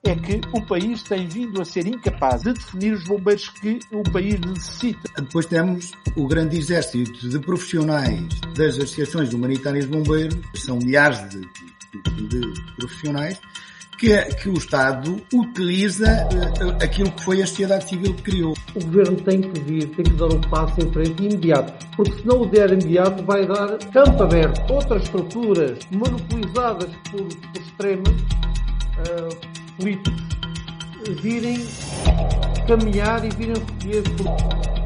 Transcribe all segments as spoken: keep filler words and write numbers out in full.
é que o país tem vindo a ser incapaz de definir os bombeiros que o país necessita. Depois temos o grande exército de profissionais das associações humanitárias de bombeiros, são milhares de, de, de profissionais, que, que o Estado utiliza uh, aquilo que foi a sociedade civil que criou. O Governo tem que vir, tem que dar um passo em frente imediato, porque se não o der imediato vai dar campo aberto. Outras estruturas monopolizadas por, por extremos uh, políticos virem caminhar e virem recolher por...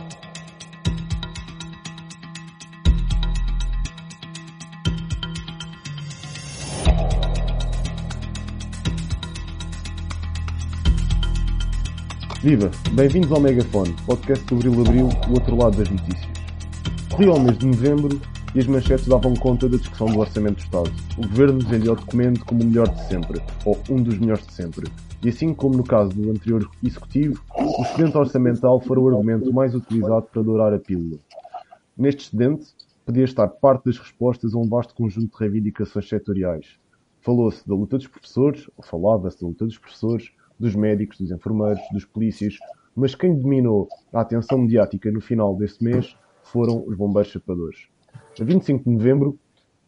Viva! Bem-vindos ao Megafone, podcast sobre o Abril, o outro lado das notícias. Corria o mês de novembro e as manchetes davam conta da discussão do Orçamento do Estado. O Governo defendia o documento como o melhor de sempre, ou um dos melhores de sempre. E assim como no caso do anterior Executivo, o excedente orçamental foi o argumento mais utilizado para dourar a pílula. Neste excedente, podia estar parte das respostas a um vasto conjunto de reivindicações setoriais. Falou-se da luta dos professores, ou falava-se da luta dos professores, dos médicos, dos enfermeiros, dos polícias, mas quem dominou a atenção mediática no final deste mês foram os bombeiros chapadores. A vinte e cinco de novembro,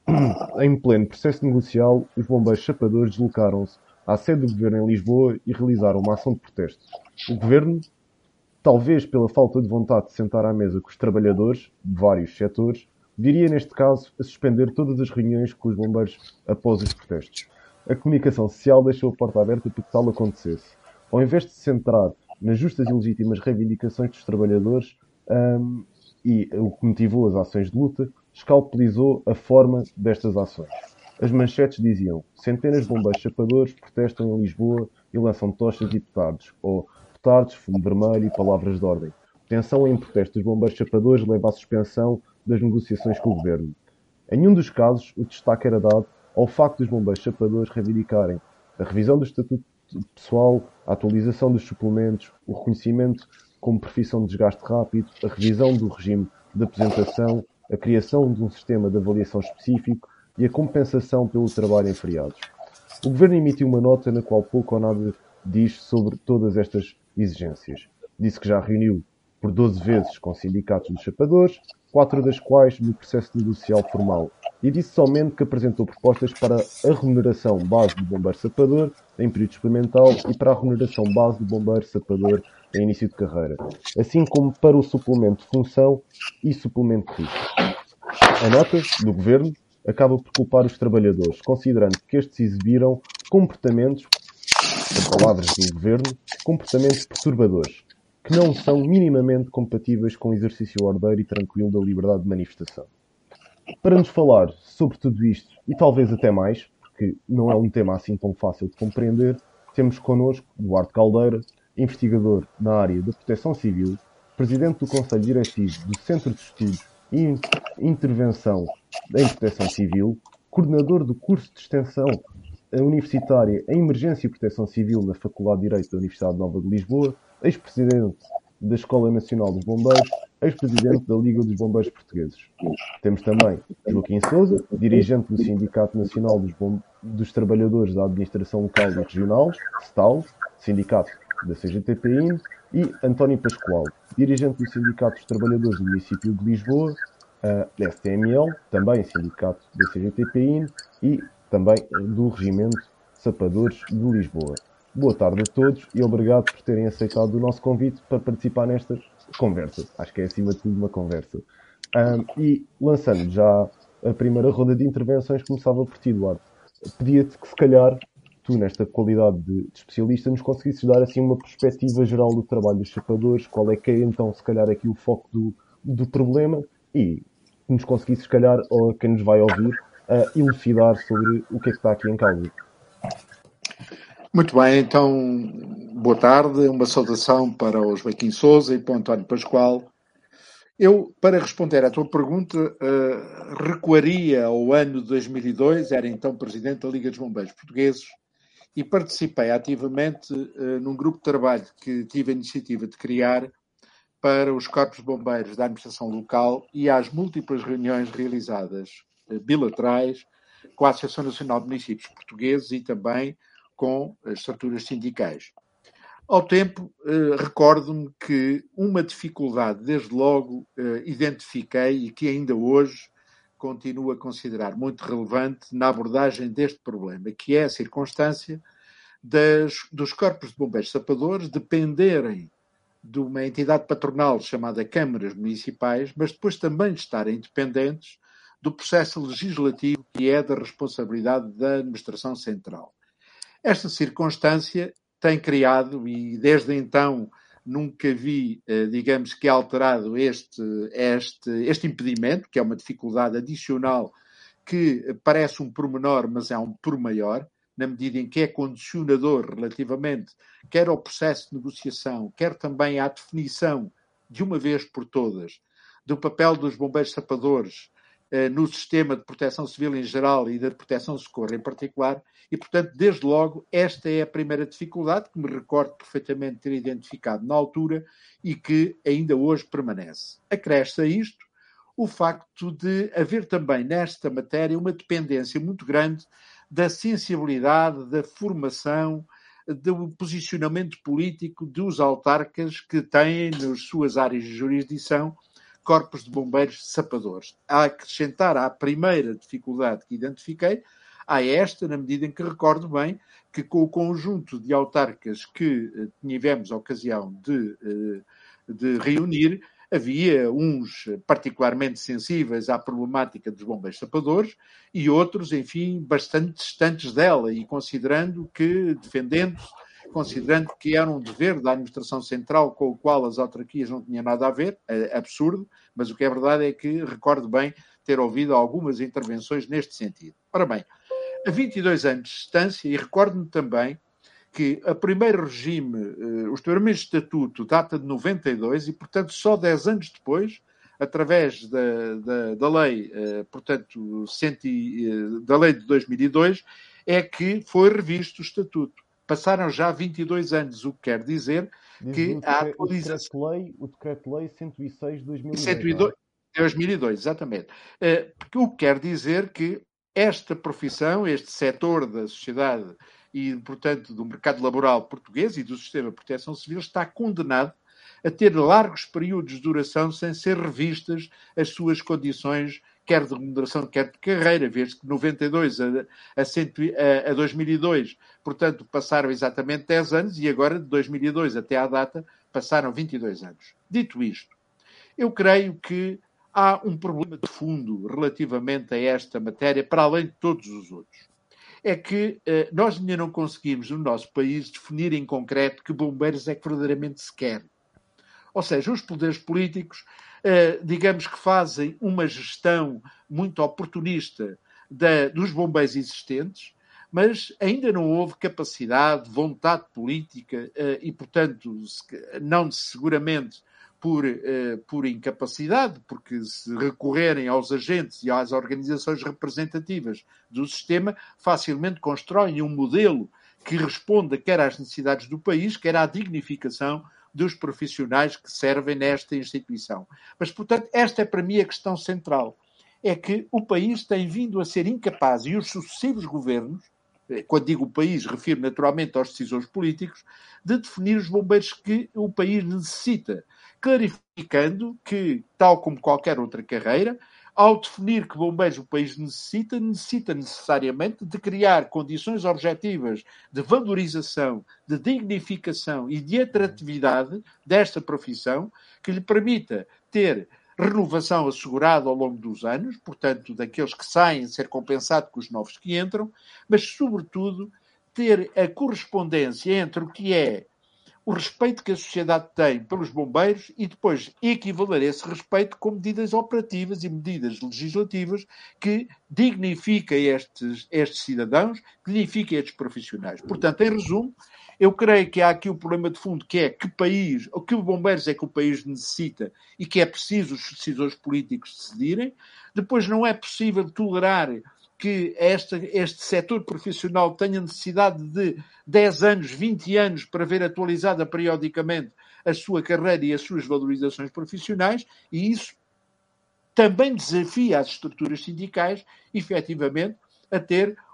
em pleno processo negocial, os bombeiros chapadores deslocaram-se à sede do Governo em Lisboa e realizaram uma ação de protesto. O Governo, talvez pela falta de vontade de sentar à mesa com os trabalhadores de vários setores, viria neste caso a suspender todas as reuniões com os bombeiros após os protestos. A comunicação social deixou a porta aberta para que tal acontecesse. Ao invés de se centrar nas justas e legítimas reivindicações dos trabalhadores um, e o que motivou as ações de luta, escalpelizou a forma destas ações. As manchetes diziam: centenas de bombeiros chapadores protestam em Lisboa e lançam tochas e petardos, ou petardos, fumo vermelho e palavras de ordem. Tensão em protesto dos bombeiros chapadores leva à suspensão das negociações com o Governo. Em nenhum dos casos, o destaque era dado ao facto dos bombeiros chapadores reivindicarem a revisão do estatuto pessoal, a atualização dos suplementos, o reconhecimento como profissão de desgaste rápido, a revisão do regime de aposentação, a criação de um sistema de avaliação específico e a compensação pelo trabalho em feriados. O Governo emitiu uma nota na qual pouco ou nada diz sobre todas estas exigências. Disse que já reuniu por doze vezes com sindicatos dos chapadores, quatro das quais no processo negocial formal, e disse somente que apresentou propostas para a remuneração base do bombeiro sapador em período experimental e para a remuneração base do bombeiro sapador em início de carreira, assim como para o suplemento de função e suplemento de risco. A nota do Governo acaba por culpar os trabalhadores, considerando que estes exibiram comportamentos, em palavras do Governo, comportamentos perturbadores, que não são minimamente compatíveis com o exercício ordeiro e tranquilo da liberdade de manifestação. Para nos falar sobre tudo isto, e talvez até mais, porque não é um tema assim tão fácil de compreender, temos connosco Duarte Caldeira, investigador na área da Proteção Civil, presidente do Conselho Diretivo do Centro de Estudos e Intervenção em Proteção Civil, coordenador do curso de extensão universitária em Emergência e Proteção Civil na Faculdade de Direito da Universidade Nova de Lisboa, ex-presidente da Escola Nacional dos Bombeiros, ex-presidente da Liga dos Bombeiros Portugueses. Temos também Joaquim Sousa, dirigente do Sindicato Nacional dos, Bom... dos Trabalhadores da Administração Local e Regional, S T A L, Sindicato da C G T P I N, e António Pascoal, dirigente do Sindicato dos Trabalhadores do Município de Lisboa, a S T M L, também Sindicato da C G T P I N, e também do Regimento Sapadores de Lisboa. Boa tarde a todos e obrigado por terem aceitado o nosso convite para participar nesta conversa. Acho que é acima de tudo uma conversa. Um, e lançando já a primeira ronda de intervenções, começava por ti, Duarte. Pedia-te que se calhar tu, nesta qualidade de, de especialista, nos conseguisses dar assim uma perspectiva geral do trabalho dos chapadores, qual é que é então se calhar aqui o foco do, do problema e que nos conseguisses se calhar, ou quem nos vai ouvir, uh, elucidar sobre o que é que está aqui em causa. Muito bem, então, boa tarde, uma saudação para o Joaquim Sousa e para o António Pascoal. Eu, para responder à tua pergunta, uh, recuaria ao ano de dois mil e dois, era então Presidente da Liga dos Bombeiros Portugueses, e participei ativamente uh, num grupo de trabalho que tive a iniciativa de criar para os corpos de bombeiros da administração local e às múltiplas reuniões realizadas uh, bilaterais com a Associação Nacional de Municípios Portugueses e também com as estruturas sindicais. Ao tempo, eh, recordo-me que uma dificuldade, desde logo, eh, identifiquei e que ainda hoje continuo a considerar muito relevante na abordagem deste problema, que é a circunstância das, dos corpos de bombeiros sapadores dependerem de uma entidade patronal chamada Câmaras Municipais, mas depois também de estarem independentes do processo legislativo que é da responsabilidade da Administração Central. Esta circunstância tem criado, e desde então nunca vi, digamos que alterado este, este, este impedimento, que é uma dificuldade adicional que parece um pormenor, mas é um por maior, na medida em que é condicionador relativamente quer ao processo de negociação, quer também à definição, de uma vez por todas, do papel dos bombeiros sapadores no sistema de proteção civil em geral e da proteção de socorro em particular, e, portanto, desde logo, esta é a primeira dificuldade que me recordo perfeitamente ter identificado na altura e que ainda hoje permanece. Acresce a isto o facto de haver também nesta matéria uma dependência muito grande da sensibilidade, da formação, do posicionamento político dos autarcas que têm nas suas áreas de jurisdição corpos de bombeiros sapadores. A acrescentar à primeira dificuldade que identifiquei, há esta, na medida em que recordo bem que com o conjunto de autarcas que eh, tivemos a ocasião de, eh, de reunir, havia uns particularmente sensíveis à problemática dos bombeiros sapadores e outros, enfim, bastante distantes dela e considerando que, defendendo considerando que era um dever da administração central com o qual as autarquias não tinham nada a ver, é absurdo, mas o que é verdade é que recordo bem ter ouvido algumas intervenções neste sentido. Ora bem, a vinte e dois anos de distância, e recordo-me também que o primeiro regime, o primeiro estatuto data de noventa e dois e, portanto, só dez anos depois, através da, da, da lei, portanto, cento, da lei de dois mil e dois, é que foi revisto o estatuto. Passaram já vinte e dois anos, o que quer dizer Diz que o a decreto, atualização... O Decreto-Lei, o Decreto-Lei cento e seis de dois mil e dois. cento e dois, dois mil e dois, exatamente. Porque o que quer dizer que esta profissão, este setor da sociedade e, portanto, do mercado laboral português e do sistema de proteção civil está condenado a ter largos períodos de duração sem ser revistas as suas condições, quer de remuneração, quer de carreira, vez que de noventa e dois a, a, cento, a, a dois mil e dois, portanto, passaram exatamente dez anos e agora, de dois mil e dois até à data, passaram vinte e dois anos. Dito isto, eu creio que há um problema de fundo relativamente a esta matéria, para além de todos os outros. É que eh, nós ainda não conseguimos, no nosso país, definir em concreto que bombeiros é que verdadeiramente se quer. Ou seja, os poderes políticos, eh, digamos que fazem uma gestão muito oportunista da, dos bombeiros existentes, mas ainda não houve capacidade, vontade política eh, e, portanto, não seguramente por, eh, por incapacidade, porque se recorrerem aos agentes e às organizações representativas do sistema, facilmente constroem um modelo que responda quer às necessidades do país, quer à dignificação dos profissionais que servem nesta instituição. Mas, portanto, esta é para mim a questão central. É que o país tem vindo a ser incapaz, e os sucessivos governos, quando digo o país, refiro naturalmente aos decisores políticos, de definir os bombeiros que o país necessita, clarificando que, tal como qualquer outra carreira, ao definir que bombeiros o país necessita, necessita necessariamente de criar condições objetivas de valorização, de dignificação e de atratividade desta profissão que lhe permita ter renovação assegurada ao longo dos anos, portanto, daqueles que saem ser compensado com os novos que entram, mas, sobretudo, ter a correspondência entre o que é o respeito que a sociedade tem pelos bombeiros e depois equivaler esse respeito com medidas operativas e medidas legislativas que dignifiquem estes, estes cidadãos, que dignifiquem estes profissionais. Portanto, em resumo, eu creio que há aqui um problema de fundo, que é que país, ou que bombeiros é que o país necessita e que é preciso os decisores políticos decidirem. Depois não é possível tolerar que esta, este setor profissional tenha necessidade de dez anos, vinte anos para ver atualizada periodicamente a sua carreira e as suas valorizações profissionais, e isso também desafia as estruturas sindicais, efetivamente, a ter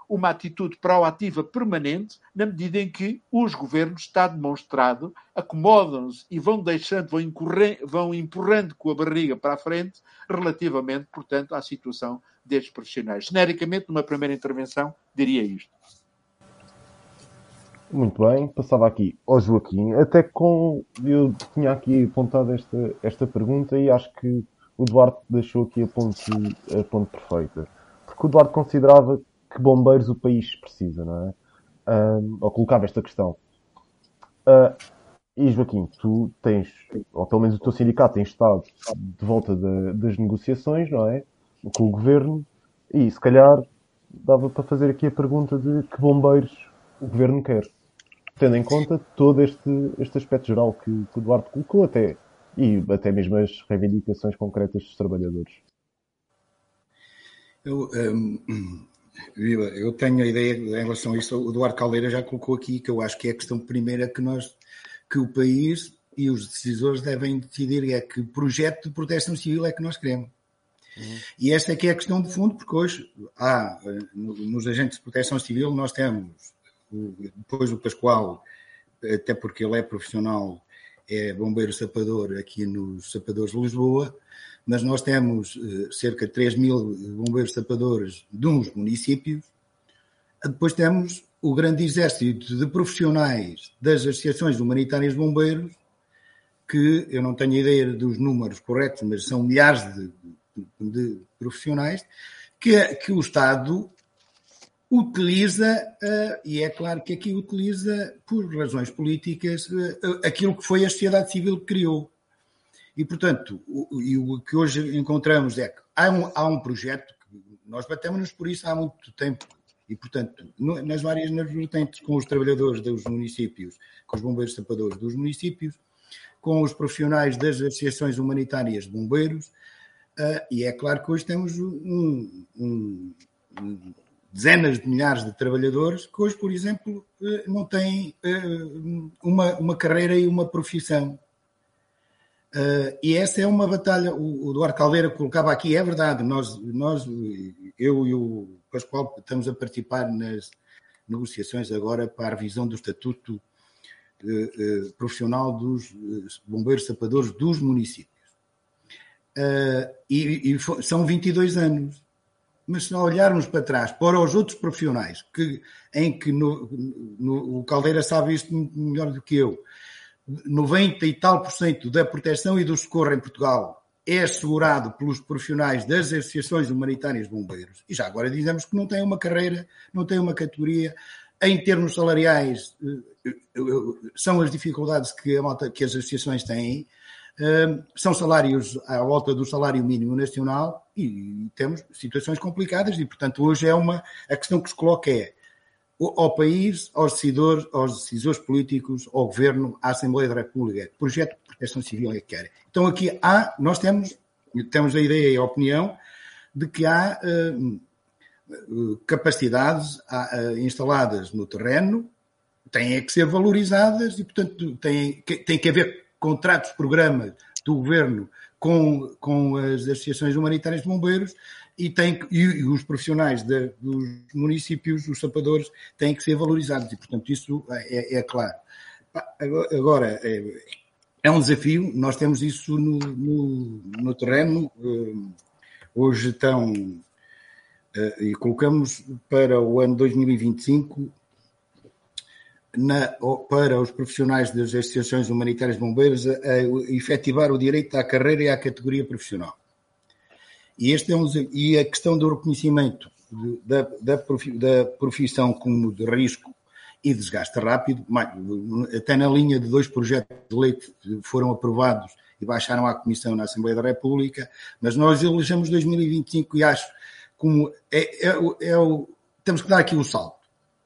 uma atitude proativa permanente, na medida em que os governos, está demonstrado, acomodam-se e vão deixando, vão, incorrer, vão empurrando com a barriga para a frente, relativamente, portanto, à situação destes profissionais. Genericamente, numa primeira intervenção, diria isto. Muito bem, passava aqui ao Joaquim, até com, eu tinha aqui apontado esta, esta pergunta e acho que o Duarte deixou aqui a ponte, a ponte perfeita. Porque o Duarte considerava que bombeiros o país precisa, não é? Um, ou colocava esta questão. Uh, e Joaquim, tu tens, ou pelo menos o teu sindicato tem estado de volta de, das negociações, não é? Com o governo, e se calhar dava para fazer aqui a pergunta de que bombeiros o governo quer. Tendo em conta todo este, este aspecto geral que, que o Duarte colocou até, e até mesmo as reivindicações concretas dos trabalhadores. Eu, um, eu tenho a ideia em relação a isso, o Duarte Caldeira já colocou aqui, que eu acho que é a questão primeira que nós, que o país e os decisores devem decidir, é que projeto de proteção civil é que nós queremos. Uhum. E esta é que é a questão de fundo, porque hoje há, nos agentes de proteção civil, nós temos depois o Pascoal, até porque ele é profissional, é bombeiro sapador aqui nos Sapadores de Lisboa, mas nós temos cerca de três mil bombeiros sapadores de uns municípios. Depois temos o grande exército de profissionais das associações humanitárias de bombeiros, que eu não tenho ideia dos números corretos, mas são milhares de, de profissionais, que, que o Estado utiliza, uh, e é claro que aqui utiliza, por razões políticas, uh, aquilo que foi a sociedade civil que criou. E, portanto, o, e o que hoje encontramos é que há um, há um projeto, que nós batemos-nos por isso há muito tempo, e, portanto, no, nas várias vertentes, com os trabalhadores dos municípios, com os bombeiros sapadores dos municípios, com os profissionais das associações humanitárias de bombeiros, uh, e é claro que hoje temos um... um, um dezenas de milhares de trabalhadores que hoje, por exemplo, não têm uma, uma carreira e uma profissão. E essa é uma batalha, o Duarte Caldeira colocava aqui, é verdade, nós, nós, eu e o Pascoal estamos a participar nas negociações agora para a revisão do estatuto profissional dos bombeiros sapadores dos municípios. E, e são vinte e dois anos. Mas se olharmos para trás, para os outros profissionais, que, em que no, no, o Caldeira sabe isto melhor do que eu, noventa e tal por cento da proteção e do socorro em Portugal é assegurado pelos profissionais das associações humanitárias de bombeiros. E já agora dizemos que não tem uma carreira, não tem uma categoria. Em termos salariais, são as dificuldades que, a, que as associações têm. Uh, são salários à volta do salário mínimo nacional e temos situações complicadas e, portanto, hoje é uma... A questão que se coloca é ao país, aos decisores, aos decisores políticos, ao Governo, à Assembleia da República, projeto de proteção civil é que querem. Então aqui há, nós temos, temos a ideia e a opinião de que há uh, capacidades uh, instaladas no terreno, têm que ser valorizadas e, portanto, tem, tem que haver contratos, programas do Governo com, com as associações humanitárias de bombeiros e, tem, e, e os profissionais de, dos municípios, os sapadores, têm que ser valorizados e, portanto, isso é, é claro. Agora, é, é um desafio, nós temos isso no, no, no terreno, hoje estão, e colocamos para o ano dois mil e vinte e cinco... Na, para os profissionais das associações humanitárias de bombeiros a, a efetivar o direito à carreira e à categoria profissional. E, este é um, e a questão do reconhecimento de, da, da, profi, da profissão como de risco e desgaste rápido, até na linha de dois projetos de lei que foram aprovados e baixaram à Comissão na Assembleia da República, mas nós elegemos dois mil e vinte e cinco e acho como é, é, é o, temos que dar aqui um salto.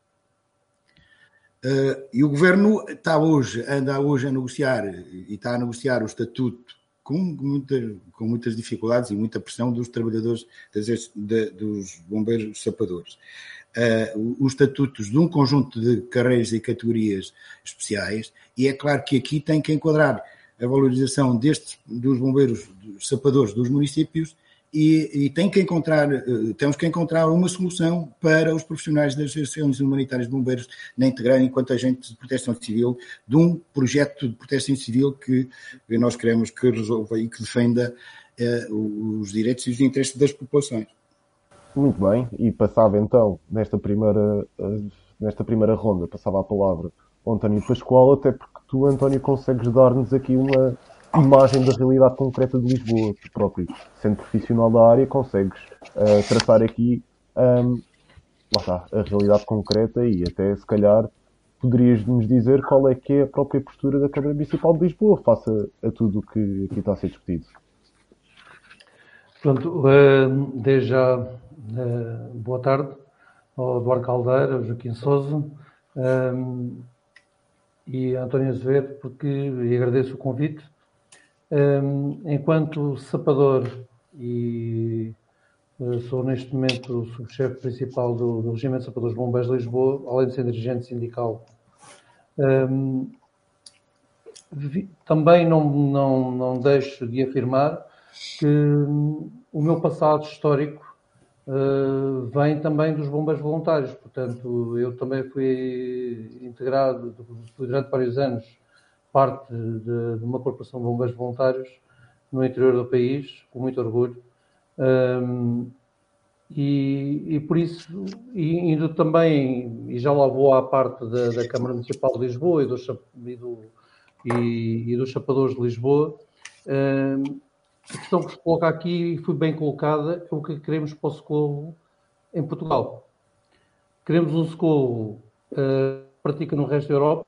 Uh, e o Governo está hoje, anda hoje a negociar e está a negociar o estatuto com, muita, com muitas dificuldades e muita pressão dos trabalhadores das, de, dos bombeiros sapadores. Uh, os estatutos de um conjunto de carreiras e categorias especiais e é claro que aqui tem que enquadrar a valorização destes, dos bombeiros dos sapadores dos municípios e, e tem que encontrar, temos que encontrar uma solução para os profissionais das associações humanitárias de bombeiros na integrar enquanto agente de proteção civil de um projeto de proteção civil que nós queremos que resolva e que defenda eh, os direitos e os interesses das populações. Muito bem, e passava então, nesta primeira, nesta primeira ronda, passava a palavra ao António Pascoal, até porque tu, António, consegues dar-nos aqui uma imagem da realidade concreta de Lisboa, tu próprio, sendo profissional da área, consegues uh, traçar aqui um, lá está, a realidade concreta e até, se calhar, poderias nos dizer qual é que é a própria postura da Câmara Municipal de Lisboa face a, a tudo o que aqui está a ser discutido. Pronto, uh, desde já, uh, boa tarde ao Eduardo Caldeira, ao Joaquim Sousa um, e a António Azevedo, porque e agradeço o convite. Um, enquanto sapador e uh, sou neste momento o subchefe principal do, do Regimento de Sapadores Bombeiros de Lisboa, além de ser dirigente sindical, um, vi, também não, não, não deixo de afirmar que um, o meu passado histórico uh, vem também dos bombeiros voluntários. Portanto, eu também fui integrado, fui durante vários anos, parte de, de uma corporação de bombeiros voluntários no interior do país, com muito orgulho. Um, e, e por isso, e indo também, e já lá vou à parte da, da Câmara Municipal de Lisboa e, do, e, do, e, e dos Chapadores de Lisboa, um, a questão que se coloca aqui, e foi bem colocada, é o que queremos para o socorro em Portugal. Queremos um socorro uh, que pratica no resto da Europa,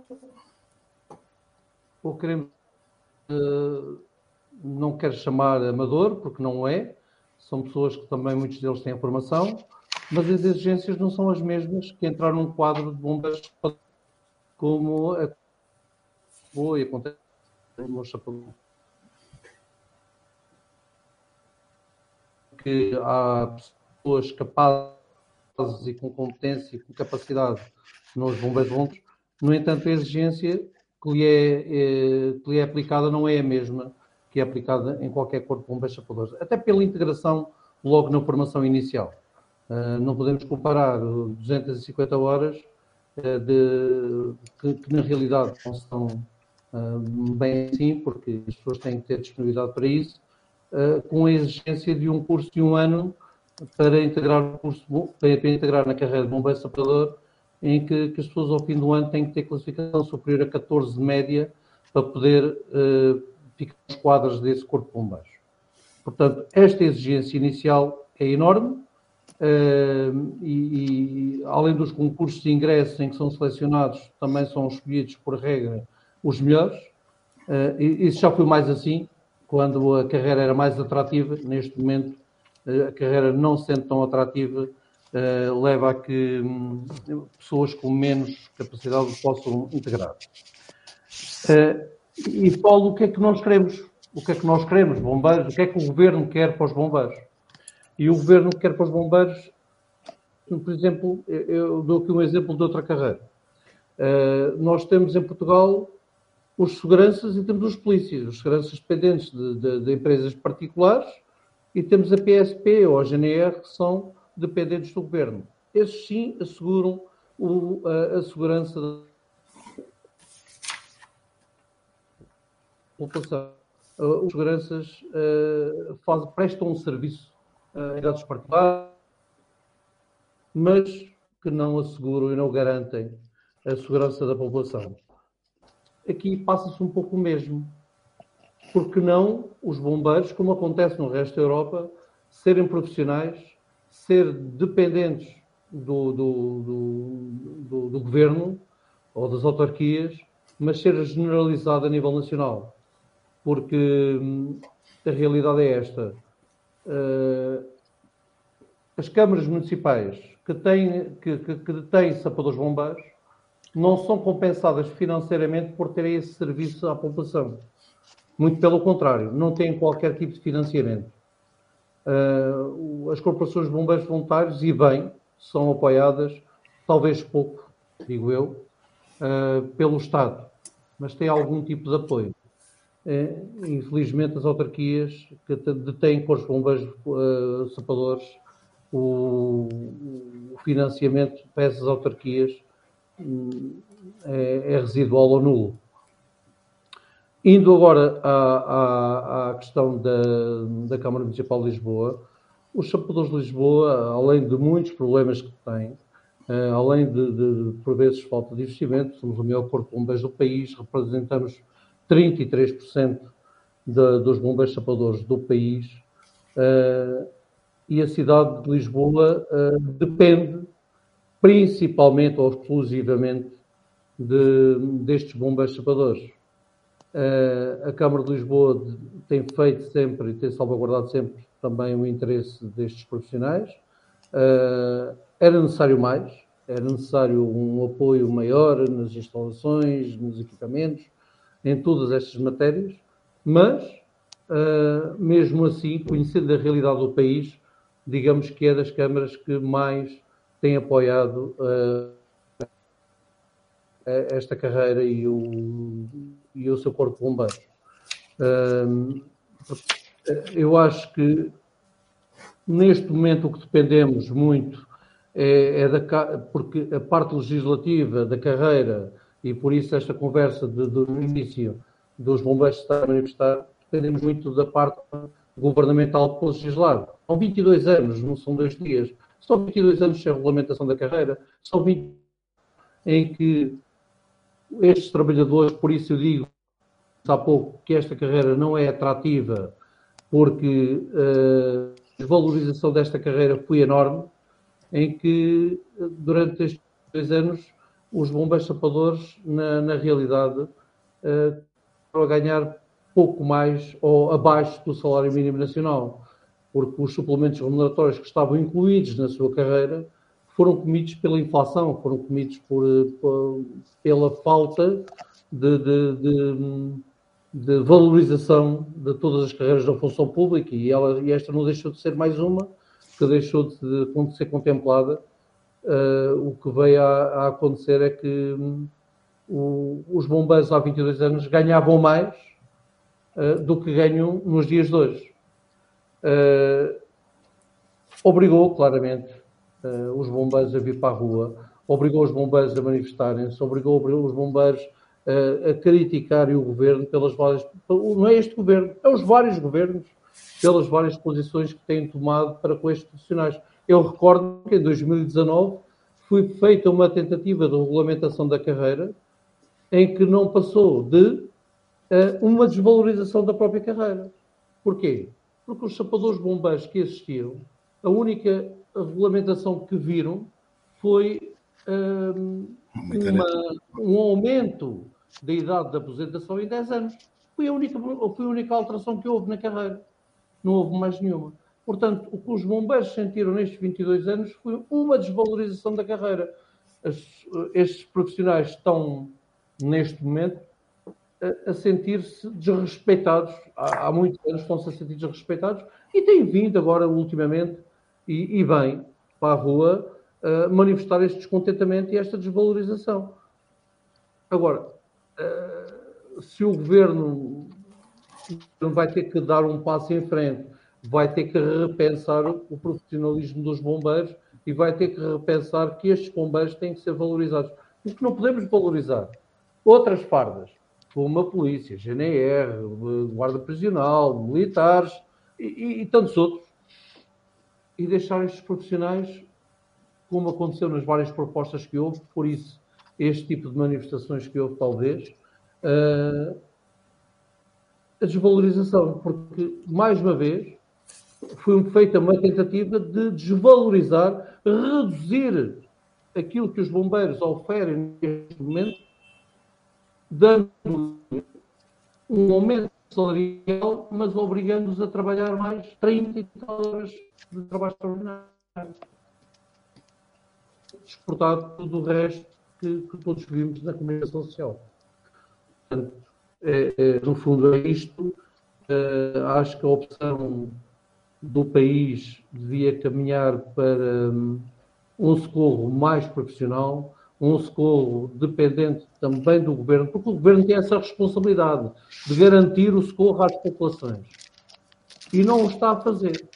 ou queremos, uh, não quero chamar amador, porque não é, são pessoas que também, muitos deles têm a formação, mas as exigências não são as mesmas que entrar num quadro de bombeiros como a foi, acontece no Chapéu. Que há pessoas capazes e com competência e com capacidade nos bombeiros voluntários, no entanto a exigência que lhe é, é, que lhe é aplicada não é a mesma que é aplicada em qualquer corpo de bombeiros chapadores, até pela integração logo na formação inicial. Uh, não podemos comparar duzentas e cinquenta horas uh, de, que, que na realidade não são uh, bem assim, porque as pessoas têm que ter disponibilidade para isso, uh, com a exigência de um curso de um ano para integrar, o curso, para, para integrar na carreira de bombeiro chapador, em que, que as pessoas ao fim do ano têm que ter classificação superior a catorze de média para poder uh, ficar nos quadros desse corpo de bombeiros. Portanto, esta exigência inicial é enorme uh, e, e, além dos concursos de ingresso em que são selecionados, também são escolhidos, por regra, os melhores. Uh, isso já foi mais assim, quando a carreira era mais atrativa. Neste momento, uh, a carreira não sendo tão atrativa, Uh, leva a que um, pessoas com menos capacidade possam integrar. Uh, e Paulo, o que é que nós queremos? O que é que nós queremos, bombeiros? O que é que o Governo quer para os bombeiros? E o Governo quer para os bombeiros, por exemplo, eu, eu dou aqui um exemplo de outra carreira. Uh, nós temos em Portugal os seguranças e temos os polícias, os seguranças dependentes de, de, de empresas particulares, e temos a P S P ou a G N R, que são dependentes do Governo. Esses sim asseguram o, a, a segurança da população. Uh, os seguranças uh, faz, prestam um serviço uh, em dados particulares, mas que não asseguram e não garantem a segurança da população. Aqui passa-se um pouco o mesmo. Porque não os bombeiros, como acontece no resto da Europa, serem profissionais, ser dependentes do, do, do, do, do governo ou das autarquias, mas ser generalizado a nível nacional. Porque hum, a realidade é esta. Uh, as câmaras municipais que têm, que, que, que detêm sapadores bombeiros não são compensadas financeiramente por terem esse serviço à população. Muito pelo contrário, não têm qualquer tipo de financiamento. Uh, as corporações de bombeiros voluntários, e bem, são apoiadas, talvez pouco, digo eu, uh, pelo Estado, mas têm algum tipo de apoio. é, infelizmente, as autarquias que detêm com os bombeiros uh, sapadores o, o financiamento para essas autarquias um, é, é residual ou nulo. Indo agora à, à, à questão da, da Câmara Municipal de Lisboa, os sapadores de Lisboa, além de muitos problemas que têm, uh, além de, de, por vezes, falta de investimento, somos o maior corpo de bombeiros do país, representamos trinta e três por cento de, dos bombeiros sapadores do país, uh, e a cidade de Lisboa uh, depende principalmente ou exclusivamente de, destes bombeiros sapadores. Uh, a Câmara de Lisboa tem feito sempre e tem salvaguardado sempre também o interesse destes profissionais. Uh, era necessário mais, era necessário um apoio maior nas instalações, nos equipamentos, em todas estas matérias, mas, uh, mesmo assim, conhecendo a realidade do país, digamos que é das câmaras que mais tem apoiado uh, esta carreira e o, e o seu corpo de bombeiros. Uh, eu acho que, neste momento, o que dependemos muito é, é da, porque a parte legislativa da carreira, e por isso esta conversa de, do início dos bombeiros estar a manifestar, dependemos muito da parte governamental para legislar. São vinte e dois anos, não são dois dias. São vinte e dois anos sem regulamentação da carreira. São vinte em que estes trabalhadores, por isso eu digo há pouco que esta carreira não é atrativa, porque uh, a desvalorização desta carreira foi enorme, em que durante estes dois anos os bombeiros sapadores, na, na realidade, uh, estão a ganhar pouco mais ou abaixo do salário mínimo nacional, porque os suplementos remuneratórios que estavam incluídos na sua carreira foram comidos pela inflação, foram comidos por, por, pela falta de, de, de, de valorização de todas as carreiras da função pública, e, ela, e esta não deixou de ser mais uma que deixou de, de ser contemplada. Uh, o que veio a, a acontecer é que um, o, os bombeiros há vinte e dois anos ganhavam mais uh, do que ganham nos dias de hoje. Uh, obrigou, claramente, uh, os bombeiros a vir para a rua, obrigou os bombeiros a manifestarem-se, obrigou, obrigou os bombeiros uh, a criticarem o governo pelas várias... Não é este governo, é os vários governos, pelas várias posições que têm tomado para com estes profissionais. Eu recordo que em dois mil e dezanove foi feita uma tentativa de regulamentação da carreira em que não passou de uh, uma desvalorização da própria carreira. Porquê? Porque os sapadores bombeiros que existiram, a única regulamentação que viram foi um, uma, um aumento da idade de aposentação em dez anos. Foi a única, foi a única alteração que houve na carreira. Não houve mais nenhuma. Portanto, o que os bombeiros sentiram nestes vinte e dois anos foi uma desvalorização da carreira. As, estes profissionais estão, neste momento, a, a sentir-se desrespeitados. Há, há muitos anos estão-se a sentir desrespeitados e têm vindo agora, ultimamente, e, e bem, para a rua, a manifestar este descontentamento e esta desvalorização. Agora, se o governo vai ter que dar um passo em frente, vai ter que repensar o profissionalismo dos bombeiros e vai ter que repensar que estes bombeiros têm que ser valorizados. Porque não podemos valorizar outras fardas, como a polícia, G N R, guarda prisional, militares e, e, e tantos outros, e deixar estes profissionais, como aconteceu nas várias propostas que houve, por isso este tipo de manifestações que houve, talvez, uh, a desvalorização, porque, mais uma vez, foi feita uma tentativa de desvalorizar, reduzir aquilo que os bombeiros oferem neste momento, dando um aumento salarial, mas obrigando-os a trabalhar mais trinta horas de trabalho extraordinário. Exportado tudo o resto que, que todos vimos na comunicação social. Portanto, é, é, no fundo é isto. É, acho que a opção do país devia caminhar para um, um socorro mais profissional, um socorro dependente também do Governo, porque o Governo tem essa responsabilidade de garantir o socorro às populações. E não o está a fazer.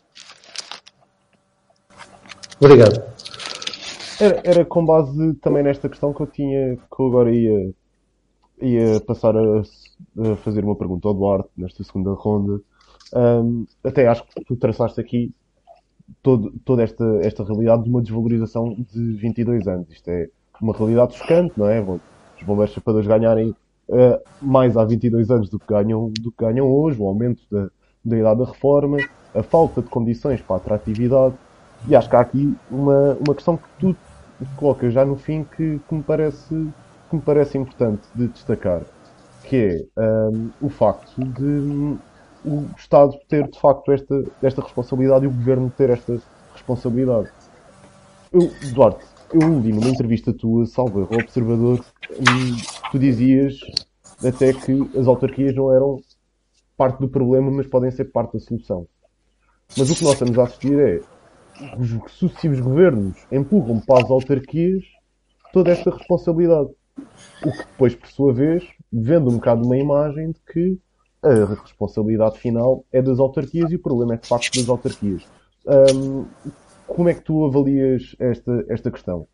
Obrigado. Era, era com base também nesta questão que eu tinha, que eu agora ia, ia passar a, a fazer uma pergunta ao Duarte nesta segunda ronda. Um, até acho que tu traçaste aqui todo, toda esta, esta realidade de uma desvalorização de vinte e dois anos. Isto é uma realidade chocante, não é? Bom, os bombeiros sapadores ganharem uh, mais há vinte e dois anos do que ganham, do que ganham hoje, o aumento da, da idade da reforma, a falta de condições para a atratividade. E acho que há aqui uma, uma questão que tu colocas já no fim que, que, me parece, que me parece importante de destacar, que é um, o facto de um, o Estado ter de facto esta, esta responsabilidade e o Governo ter esta responsabilidade. Eu, Duarte, eu li numa entrevista tua, salvo erro, ao Observador, um, tu dizias até que as autarquias não eram parte do problema, mas podem ser parte da solução. Mas o que nós estamos a assistir é os sucessivos governos empurram para as autarquias toda esta responsabilidade. O que depois, por sua vez, vende um bocado uma imagem de que a responsabilidade final é das autarquias e o problema é de facto das autarquias. Um, como é que tu avalias esta, esta questão?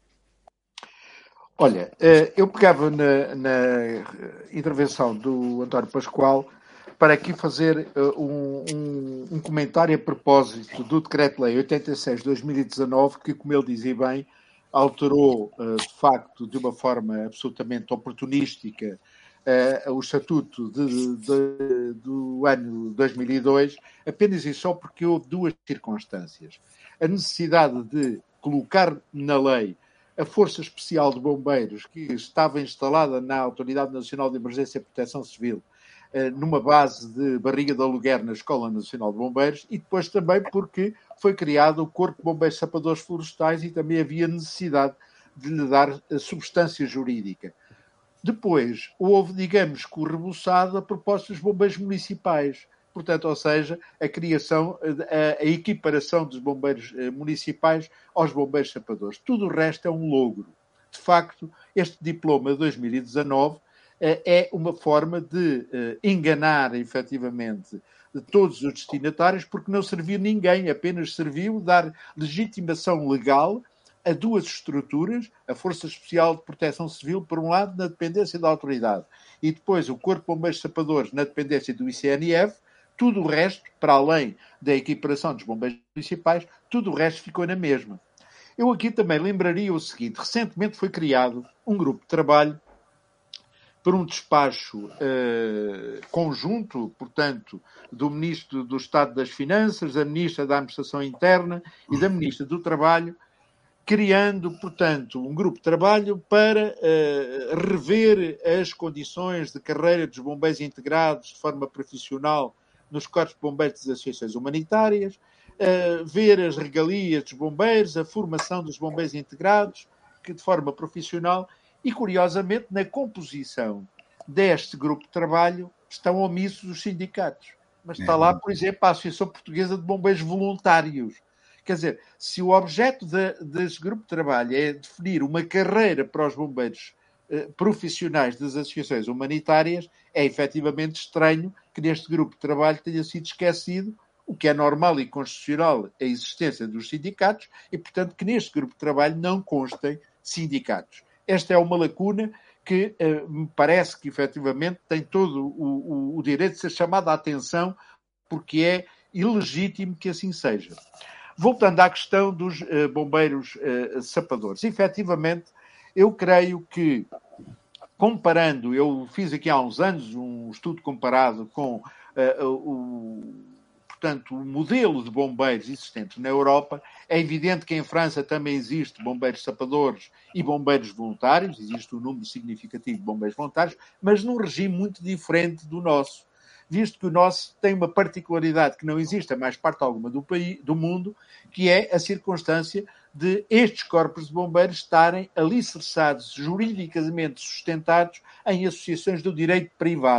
Olha, eu pegava na, na intervenção do António Pascoal para aqui fazer uh, um, um, um comentário a propósito do Decreto-Lei oitenta e seis de dois mil e dezanove, que, como ele dizia bem, alterou, uh, de facto, de uma forma absolutamente oportunística, uh, o Estatuto de, de, do ano dois mil e dois, apenas e só porque houve duas circunstâncias. A necessidade de colocar na lei a Força Especial de Bombeiros, que estava instalada na Autoridade Nacional de Emergência e Proteção Civil, numa base de barriga de aluguer na Escola Nacional de Bombeiros, e depois também porque foi criado o Corpo de Bombeiros Sapadores Florestais e também havia necessidade de lhe dar substância jurídica. Depois houve, digamos, que o rebuçado a propósito dos bombeiros municipais. Portanto, ou seja, a criação, a, a equiparação dos bombeiros municipais aos bombeiros sapadores. Tudo o resto é um logro. De facto, este diploma de dois mil e dezanove é uma forma de enganar, efetivamente, todos os destinatários, porque não serviu ninguém, apenas serviu dar legitimação legal a duas estruturas, a Força Especial de Proteção Civil, por um lado, na dependência da autoridade, e depois o Corpo de Bombeiros Sapadores, na dependência do I C N F. Tudo o resto, para além da equiparação dos bombeiros municipais, tudo o resto ficou na mesma. Eu aqui também lembraria o seguinte: recentemente foi criado um grupo de trabalho por um despacho uh, conjunto, portanto, do Ministro do Estado das Finanças, da Ministra da Administração Interna e da Ministra do Trabalho, criando, portanto, um grupo de trabalho para uh, rever as condições de carreira dos bombeiros integrados de forma profissional nos corpos de bombeiros das associações humanitárias, uh, ver as regalias dos bombeiros, a formação dos bombeiros integrados, que de forma profissional. E, curiosamente, na composição deste grupo de trabalho estão omissos os sindicatos. Mas está lá, por exemplo, a Associação Portuguesa de Bombeiros Voluntários. Quer dizer, se o objeto de, desse grupo de trabalho é definir uma carreira para os bombeiros eh, profissionais das associações humanitárias, é efetivamente estranho que neste grupo de trabalho tenha sido esquecido o que é normal e constitucional, a existência dos sindicatos, e, portanto, que neste grupo de trabalho não constem sindicatos. Esta é uma lacuna que uh, me parece que, efetivamente, tem todo o, o, o direito de ser chamada a atenção, porque é ilegítimo que assim seja. Voltando à questão dos uh, bombeiros uh, sapadores, efetivamente, eu creio que, comparando, eu fiz aqui há uns anos um estudo comparado com uh, o... portanto, o modelo de bombeiros existentes na Europa. É evidente que em França também existe bombeiros sapadores e bombeiros voluntários, existe um número significativo de bombeiros voluntários, mas num regime muito diferente do nosso, visto que o nosso tem uma particularidade que não existe em mais parte alguma do, país, do mundo, que é a circunstância de estes corpos de bombeiros estarem alicerçados, juridicamente sustentados, em associações do direito privado.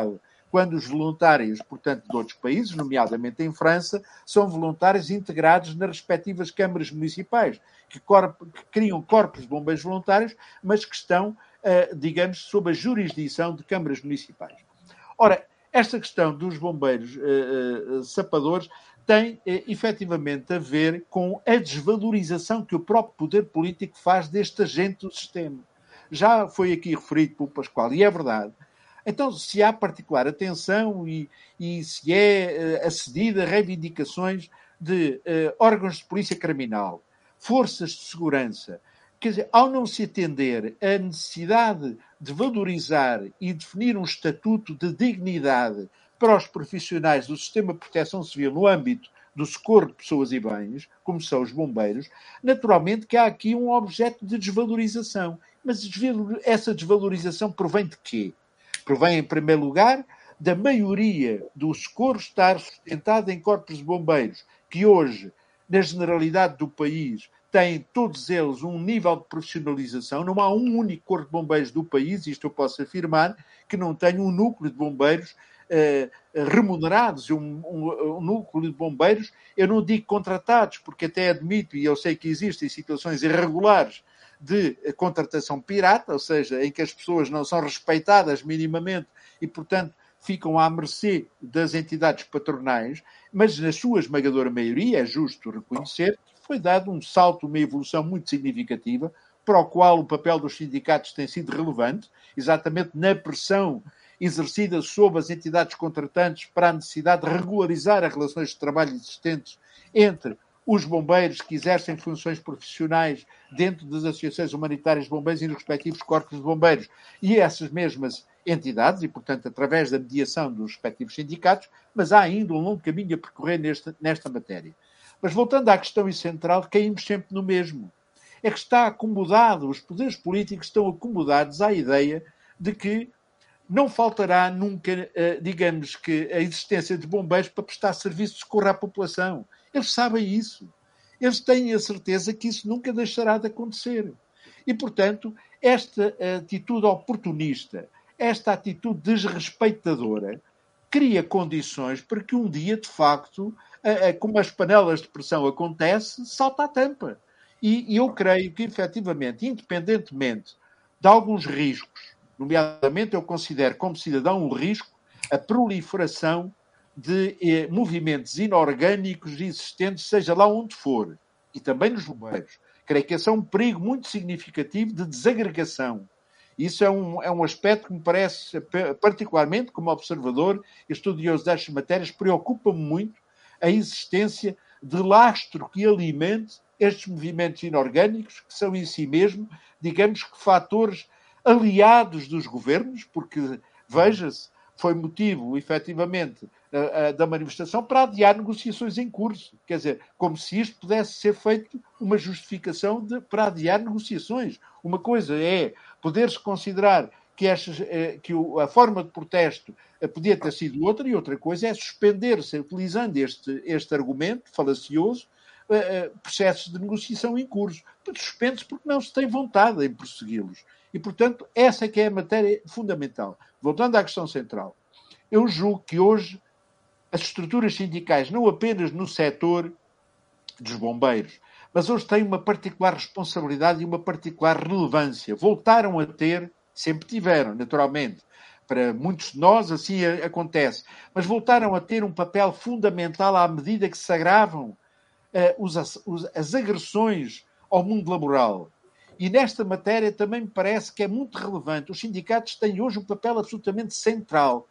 quando os voluntários, portanto, de outros países, nomeadamente em França, são voluntários integrados nas respectivas câmaras municipais, que, corp- que criam corpos de bombeiros voluntários, mas que estão, uh, digamos, sob a jurisdição de câmaras municipais. Ora, esta questão dos bombeiros uh, uh, sapadores tem, uh, efetivamente, a ver com a desvalorização que o próprio poder político faz deste agente do sistema. Já foi aqui referido pelo Pascoal, e é verdade. Então, se há particular atenção e, e se é uh, acedida a reivindicações de uh, órgãos de polícia criminal, forças de segurança, quer dizer, ao não se atender à necessidade de valorizar e definir um estatuto de dignidade para os profissionais do sistema de proteção civil no âmbito do socorro de pessoas e bens, como são os bombeiros, naturalmente que há aqui um objeto de desvalorização. Mas essa desvalorização provém de quê? Provém, em primeiro lugar, da maioria do socorro estar sustentado em corpos de bombeiros, que hoje, na generalidade do país, têm todos eles um nível de profissionalização. Não há um único corpo de bombeiros do país, isto eu posso afirmar, que não tenha um núcleo de bombeiros eh, remunerados, um, um, um núcleo de bombeiros, eu não digo contratados, porque até admito, e eu sei que existem situações irregulares de contratação pirata, ou seja, em que as pessoas não são respeitadas minimamente e, portanto, ficam à mercê das entidades patronais, mas na sua esmagadora maioria, é justo reconhecer, foi dado um salto, uma evolução muito significativa, para o qual o papel dos sindicatos tem sido relevante, exatamente na pressão exercida sobre as entidades contratantes para a necessidade de regularizar as relações de trabalho existentes entre os bombeiros que exercem funções profissionais dentro das associações humanitárias de bombeiros e nos respectivos corpos de bombeiros e essas mesmas entidades, e, portanto, através da mediação dos respectivos sindicatos, mas há ainda um longo caminho a percorrer nesta, nesta matéria. Mas, voltando à questão central, caímos sempre no mesmo. É que está acomodado, os poderes políticos estão acomodados à ideia de que não faltará nunca, digamos que, a existência de bombeiros para prestar serviço de socorro à população. Eles sabem isso. Eles têm a certeza que isso nunca deixará de acontecer. E, portanto, esta atitude oportunista, esta atitude desrespeitadora, cria condições para que um dia, de facto, como as panelas de pressão acontece, salta a tampa. E eu creio que, efetivamente, independentemente de alguns riscos, nomeadamente eu considero como cidadão um risco a proliferação de eh, movimentos inorgânicos existentes, seja lá onde for, e também nos bombeiros. Creio que esse é um perigo muito significativo de desagregação. Isso é um, é um aspecto que me parece, particularmente como observador e estudioso destas matérias, preocupa-me muito a existência de lastro que alimente estes movimentos inorgânicos, que são em si mesmo, digamos que fatores aliados dos governos, porque, veja-se, foi motivo, efetivamente, da manifestação para adiar negociações em curso. Quer dizer, como se isto pudesse ser feito uma justificação de, para adiar negociações. Uma coisa é poder-se considerar que, estas, que a forma de protesto podia ter sido outra, e outra coisa é suspender-se, utilizando este, este argumento falacioso, processos de negociação em curso. Suspende-se porque não se tem vontade em prossegui-los. E, portanto, essa é que é a matéria fundamental. Voltando à questão central, eu julgo que hoje as estruturas sindicais, não apenas no setor dos bombeiros, mas hoje têm uma particular responsabilidade e uma particular relevância. Voltaram a ter, sempre tiveram, naturalmente, para muitos de nós assim acontece, mas voltaram a ter um papel fundamental à medida que se agravam uh, os, os, as agressões ao mundo laboral. E nesta matéria também me parece que é muito relevante. Os sindicatos têm hoje um papel absolutamente central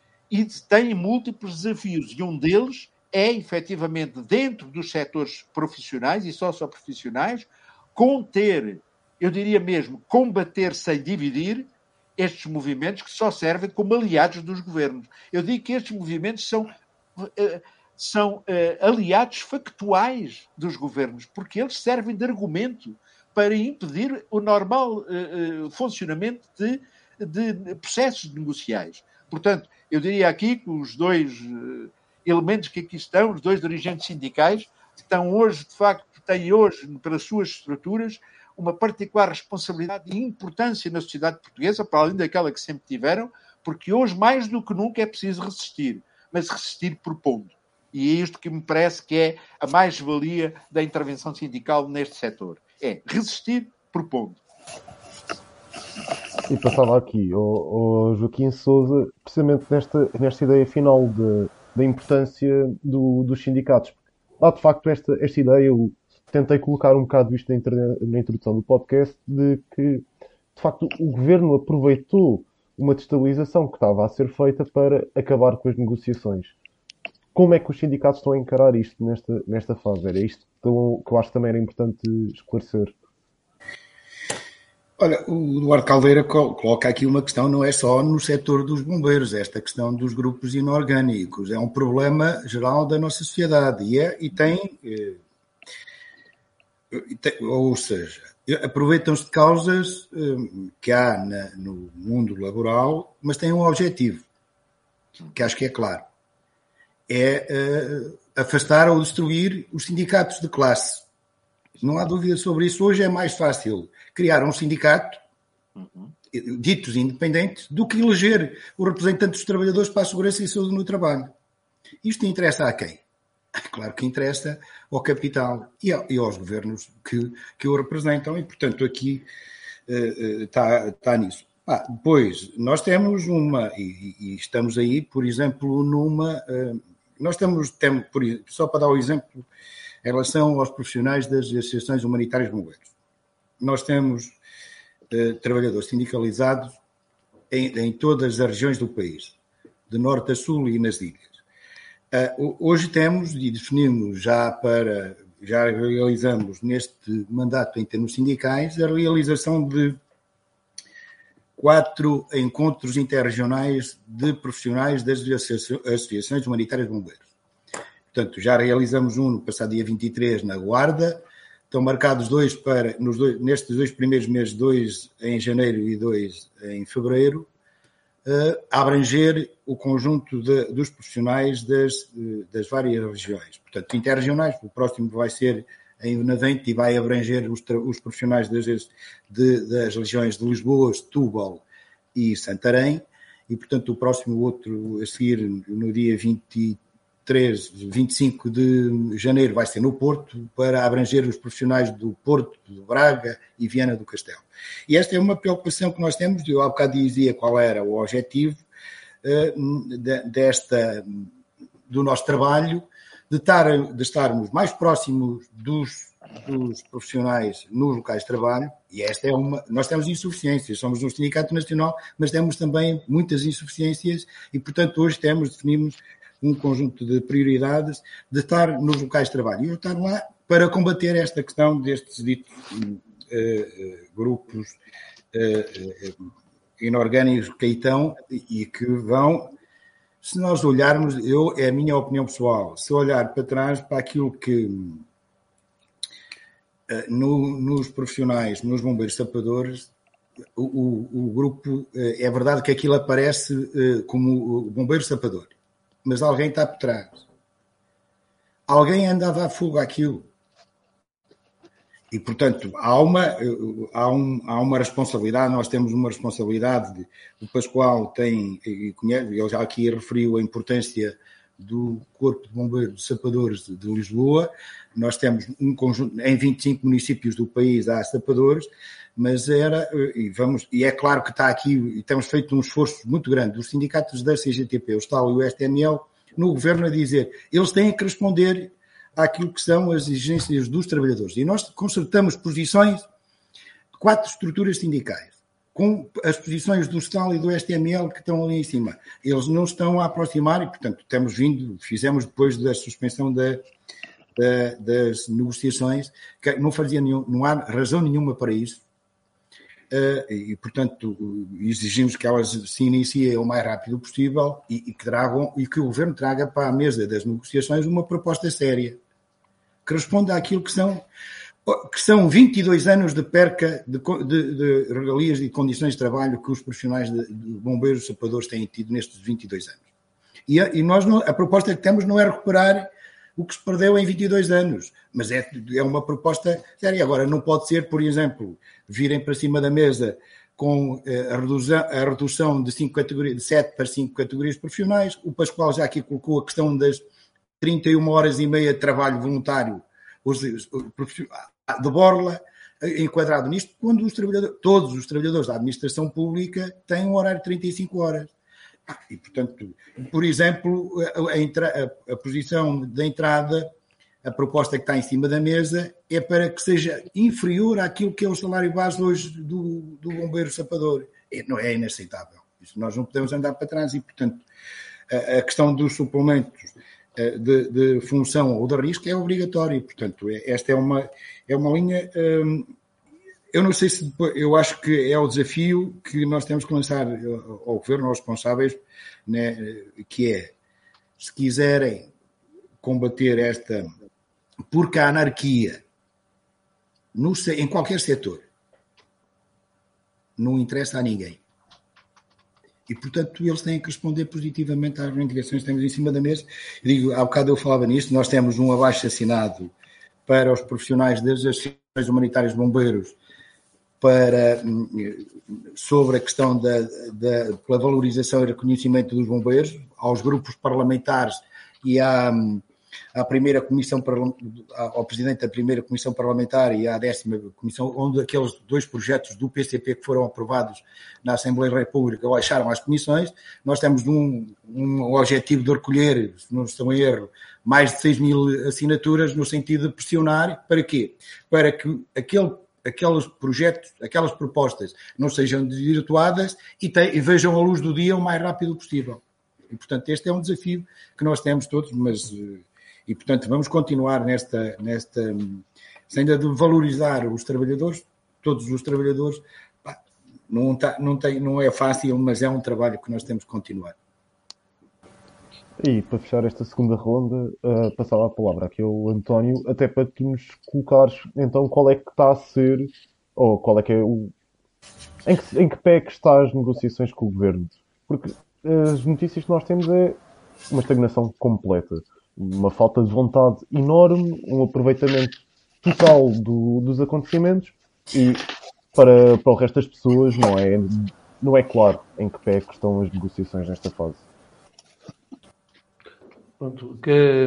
e têm múltiplos desafios. E um deles é, efetivamente, dentro dos setores profissionais e socioprofissionais, conter, eu diria mesmo, combater sem dividir estes movimentos que só servem como aliados dos governos. Eu digo que estes movimentos são, uh, são uh, aliados factuais dos governos, porque eles servem de argumento para impedir o normal uh, uh, funcionamento de, de processos negociais. Portanto, eu diria aqui que os dois uh, elementos que aqui estão, os dois dirigentes sindicais, estão hoje, de facto, têm hoje, pelas suas estruturas, uma particular responsabilidade e importância na sociedade portuguesa, para além daquela que sempre tiveram, porque hoje, mais do que nunca, é preciso resistir, mas resistir propondo. E é isto que me parece que é a mais-valia da intervenção sindical neste setor. É resistir propondo. E passava aqui ao, Joaquim Sousa, precisamente nesta, nesta ideia final de, da importância do, dos sindicatos. Lá, de facto, esta, esta ideia, eu tentei colocar um bocado isto na, na introdução do podcast, de que, de facto, o governo aproveitou uma destabilização que estava a ser feita para acabar com as negociações. Como é que os sindicatos estão a encarar isto nesta, nesta fase? Era isto que eu acho que também era importante esclarecer. Olha, o Eduardo Caldeira coloca aqui uma questão, não é só no setor dos bombeiros, esta questão dos grupos inorgânicos. É um problema geral da nossa sociedade e, é, e tem, e tem, ou seja, aproveitam-se de causas que há na, no mundo laboral, mas têm um objetivo, que acho que é claro. É uh, afastar ou destruir os sindicatos de classe. Não há dúvida sobre isso. Hoje é mais fácil criar um sindicato, uhum. ditos independentes, do que eleger o representante dos trabalhadores para a segurança e saúde no trabalho. Isto interessa a quem? Claro que interessa ao capital e, a, e aos governos que, que o representam e, portanto, aqui uh, uh, está, está nisso. Ah, depois, nós temos uma, e, e estamos aí, por exemplo, numa... Uh, nós estamos, temos, por, só para dar o um exemplo, em relação aos profissionais das associações humanitárias bombeiros. Nós temos uh, trabalhadores sindicalizados em, em todas as regiões do país, de norte a sul e nas ilhas. Uh, hoje temos, e definimos já para, já realizamos neste mandato em termos sindicais, a realização de quatro encontros interregionais de profissionais das associações humanitárias de bombeiros. Portanto, já realizamos um no passado dia vinte e três na Guarda, estão marcados dois para, nos dois, nestes dois primeiros meses, dois em janeiro e dois em fevereiro, uh, a abranger o conjunto de, dos profissionais das, das várias regiões. Portanto, interregionais, o próximo vai ser em Benavente e vai abranger os, os profissionais das, de, das regiões de Lisboa, Setúbal e Santarém, e, portanto, o próximo outro a seguir, no dia vinte e três, vinte e cinco de janeiro, vai ser no Porto, para abranger os profissionais do Porto, do Braga e Viana do Castelo. E esta é uma preocupação que nós temos, eu há bocado dizia qual era o objetivo uh, desta, do nosso trabalho, De, tar, de estarmos mais próximos dos, dos profissionais nos locais de trabalho, e esta é uma... Nós temos insuficiências, somos um sindicato nacional, mas temos também muitas insuficiências e, portanto, hoje temos, definimos um conjunto de prioridades de estar nos locais de trabalho. E eu estar lá para combater esta questão destes ditos uh, uh, grupos uh, uh, inorgânicos que aí estão e que vão... Se nós olharmos, eu, é a minha opinião pessoal, se olhar para trás para aquilo que no, nos profissionais, nos bombeiros sapadores, o, o, o grupo, é verdade que aquilo aparece como o bombeiro sapador, mas alguém está por trás. Alguém anda a dar fogo àquilo. E, portanto, há uma, há, um, há uma responsabilidade, nós temos uma responsabilidade, o Pascoal tem, e conhece, ele já aqui referiu a importância do Corpo de Bombeiros de Sapadores de, de Lisboa, nós temos um conjunto, em vinte e cinco municípios do país há sapadores, mas era, e, vamos, e é claro que está aqui, e temos feito um esforço muito grande, os sindicatos da C G T P, o S T A L e o S T M L, no governo a dizer, eles têm que responder àquilo que são as exigências dos trabalhadores. E nós concertamos posições de quatro estruturas sindicais, com as posições do S T A L e do S T M L que estão ali em cima. Eles não estão a aproximar e, portanto, temos vindo, fizemos depois da suspensão da, da, das negociações, que não fazia nenhum, não há razão nenhuma para isso. E, portanto, exigimos que elas se iniciem o mais rápido possível e, e, que tragam, e que o Governo traga para a mesa das negociações uma proposta séria, que responda àquilo que são, que são vinte e dois anos de perca de, de, de regalias e condições de trabalho que os profissionais de, de bombeiros sapadores têm tido nestes vinte e dois anos. E, a, e nós, não, a proposta que temos não é recuperar o que se perdeu em vinte e dois anos, mas é, é uma proposta séria. Agora, não pode ser, por exemplo, virem para cima da mesa com a redução, a redução de, cinco categorias, de sete para cinco categorias profissionais. O Pascoal já aqui colocou a questão das trinta e uma horas e meia de trabalho voluntário de borla, enquadrado nisto, quando os trabalhadores, todos os trabalhadores da administração pública têm um horário de trinta e cinco horas. E, portanto, por exemplo, a, a, a posição da entrada, a proposta que está em cima da mesa é para que seja inferior àquilo que é o salário base hoje do, do bombeiro sapador. É, não é inaceitável. Isso nós não podemos andar para trás e, portanto, a, a questão dos suplementos de, de função ou de risco é obrigatório. Portanto, esta é uma, é uma linha... Hum, eu não sei se... Eu acho que é o desafio que nós temos que lançar ao governo, aos responsáveis, né, que é, se quiserem combater esta... Porque a anarquia, no, em qualquer setor, não interessa a ninguém. E, portanto, eles têm que responder positivamente às reivindicações que temos em cima da mesa. Eu digo, há bocado eu falava nisto, nós temos um abaixo-assinado para os profissionais das associações humanitárias de bombeiros para, sobre a questão da, da pela valorização e reconhecimento dos bombeiros, aos grupos parlamentares e à, à primeira comissão, ao presidente da primeira comissão parlamentar e à décima comissão, onde aqueles dois projetos do P C P que foram aprovados na Assembleia da República baixaram às comissões. Nós temos um, um objetivo de recolher, se não estou em erro, mais de seis mil assinaturas no sentido de pressionar. Para quê? Para que aquele aqueles projetos, aquelas propostas não sejam desvirtuadas e, te, e vejam a luz do dia o mais rápido possível. E, portanto, este é um desafio que nós temos todos, mas, e, portanto, vamos continuar nesta, nesta ainda de valorizar os trabalhadores, todos os trabalhadores. Pá, não, tá, não, tem, não é fácil, mas é um trabalho que nós temos que continuar. E para fechar esta segunda ronda, uh, passava a palavra aqui ao António, até para tu nos colocares então qual é que está a ser, ou qual é que é o. Em que, em que pé é que está as negociações com o governo? Porque as notícias que nós temos é uma estagnação completa, uma falta de vontade enorme, um aproveitamento total do, dos acontecimentos e para, para o resto das pessoas não é, não é claro em que pé é que estão as negociações nesta fase. Pronto, que,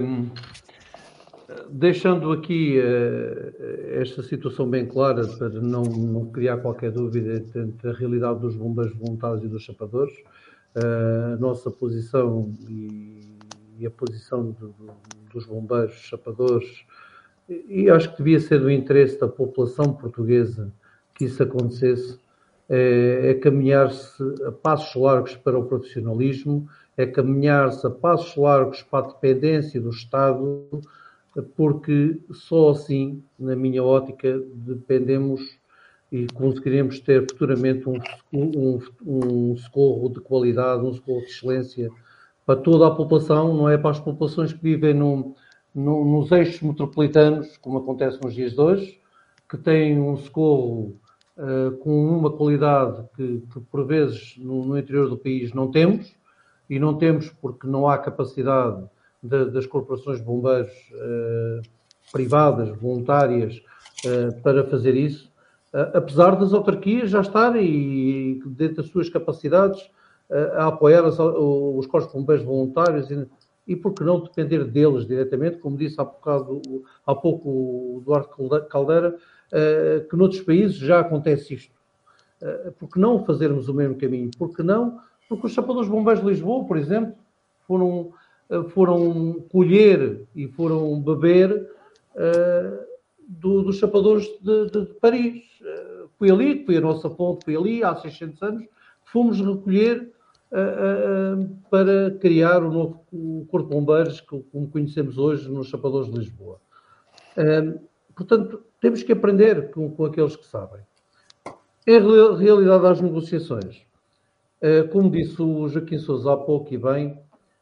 deixando aqui uh, esta situação bem clara, para não, não criar qualquer dúvida entre a realidade dos bombeiros voluntários e dos chapadores, uh, a nossa posição e, e a posição de, de, dos bombeiros chapadores, e acho que devia ser do interesse da população portuguesa que isso acontecesse, é, é caminhar-se a passos largos para o profissionalismo, é caminhar-se a passos largos para a dependência do Estado, porque só assim, na minha ótica, dependemos e conseguiremos ter futuramente um, um, um socorro de qualidade, um socorro de excelência para toda a população, não é para as populações que vivem no, no, nos eixos metropolitanos, como acontece nos dias de hoje, que têm um socorro uh, com uma qualidade que, que por vezes, no, no interior do país não temos, e não temos porque não há capacidade de, das corporações de bombeiros uh, privadas, voluntárias, uh, para fazer isso, uh, apesar das autarquias já estarem, dentro das suas capacidades, uh, a apoiar as, os corpos de bombeiros voluntários e, e por que não depender deles diretamente, como disse há, bocado, há pouco o Duarte Caldeira, uh, que noutros países já acontece isto. Uh, por que não fazermos o mesmo caminho? Por que não? Porque os chapadores bombeiros de Lisboa, por exemplo, foram, foram colher e foram beber uh, do, dos chapadores de, de, de Paris. Uh, fui ali, foi a nossa fonte, fui ali há seiscentos anos, fomos recolher uh, uh, para criar o novo o Corpo de Bombeiros, que, como conhecemos hoje, nos chapadores de Lisboa. Uh, portanto, temos que aprender com, com aqueles que sabem. Em realidade das negociações, como disse o Joaquim Sousa há pouco e bem,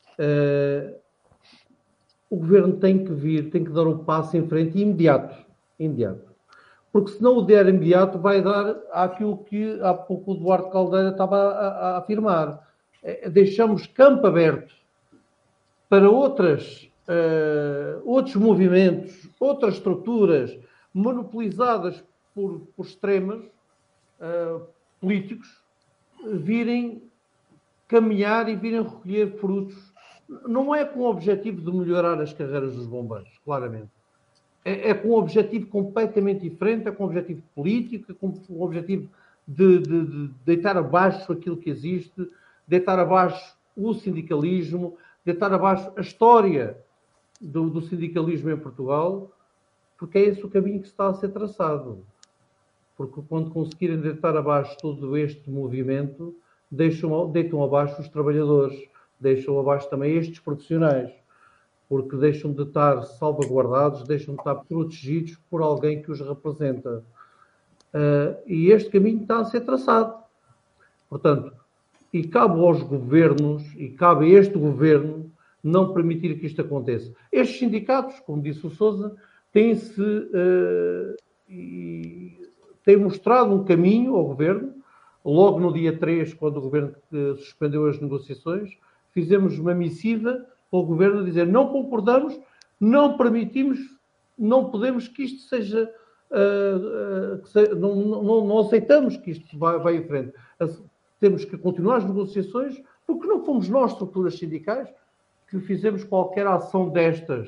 o Governo tem que vir, tem que dar um passo em frente imediato, imediato. Porque se não o der imediato, vai dar aquilo que há pouco o Duarte Caldeira estava a, a afirmar. Deixamos campo aberto para outras, uh, outros movimentos, outras estruturas monopolizadas por, por extremas, uh, políticos virem caminhar e virem recolher frutos. Não é com o objetivo de melhorar as carreiras dos bombeiros, claramente. É, é com um objetivo completamente diferente, é com um objetivo político, é com um objetivo de, de, de deitar abaixo aquilo que existe, deitar abaixo o sindicalismo, deitar abaixo a história do, do sindicalismo em Portugal, porque é esse o caminho que está a ser traçado. Porque quando conseguirem deitar abaixo todo este movimento, deixam, deitam abaixo os trabalhadores, deixam abaixo também estes profissionais, porque deixam de estar salvaguardados, deixam de estar protegidos por alguém que os representa. Uh, e este caminho está a ser traçado. Portanto, e cabe aos governos, e cabe a este governo, não permitir que isto aconteça. Estes sindicatos, como disse o Sousa, têm-se uh, e têm mostrado um caminho ao governo. Logo no dia três, quando o governo uh, suspendeu as negociações, fizemos uma missiva ao governo a dizer: não concordamos, não permitimos, não podemos que isto seja, uh, uh, que se, não, não, não aceitamos que isto vá, vá em frente. Temos que continuar as negociações, porque não fomos nós, estruturas sindicais, que fizemos qualquer ação destas.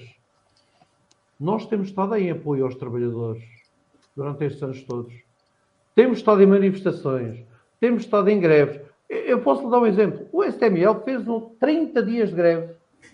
Nós temos estado em apoio aos trabalhadores durante estes anos todos. Temos estado em manifestações, temos estado em greves. Eu posso lhe dar um exemplo. O S T M L fez um trinta dias de greve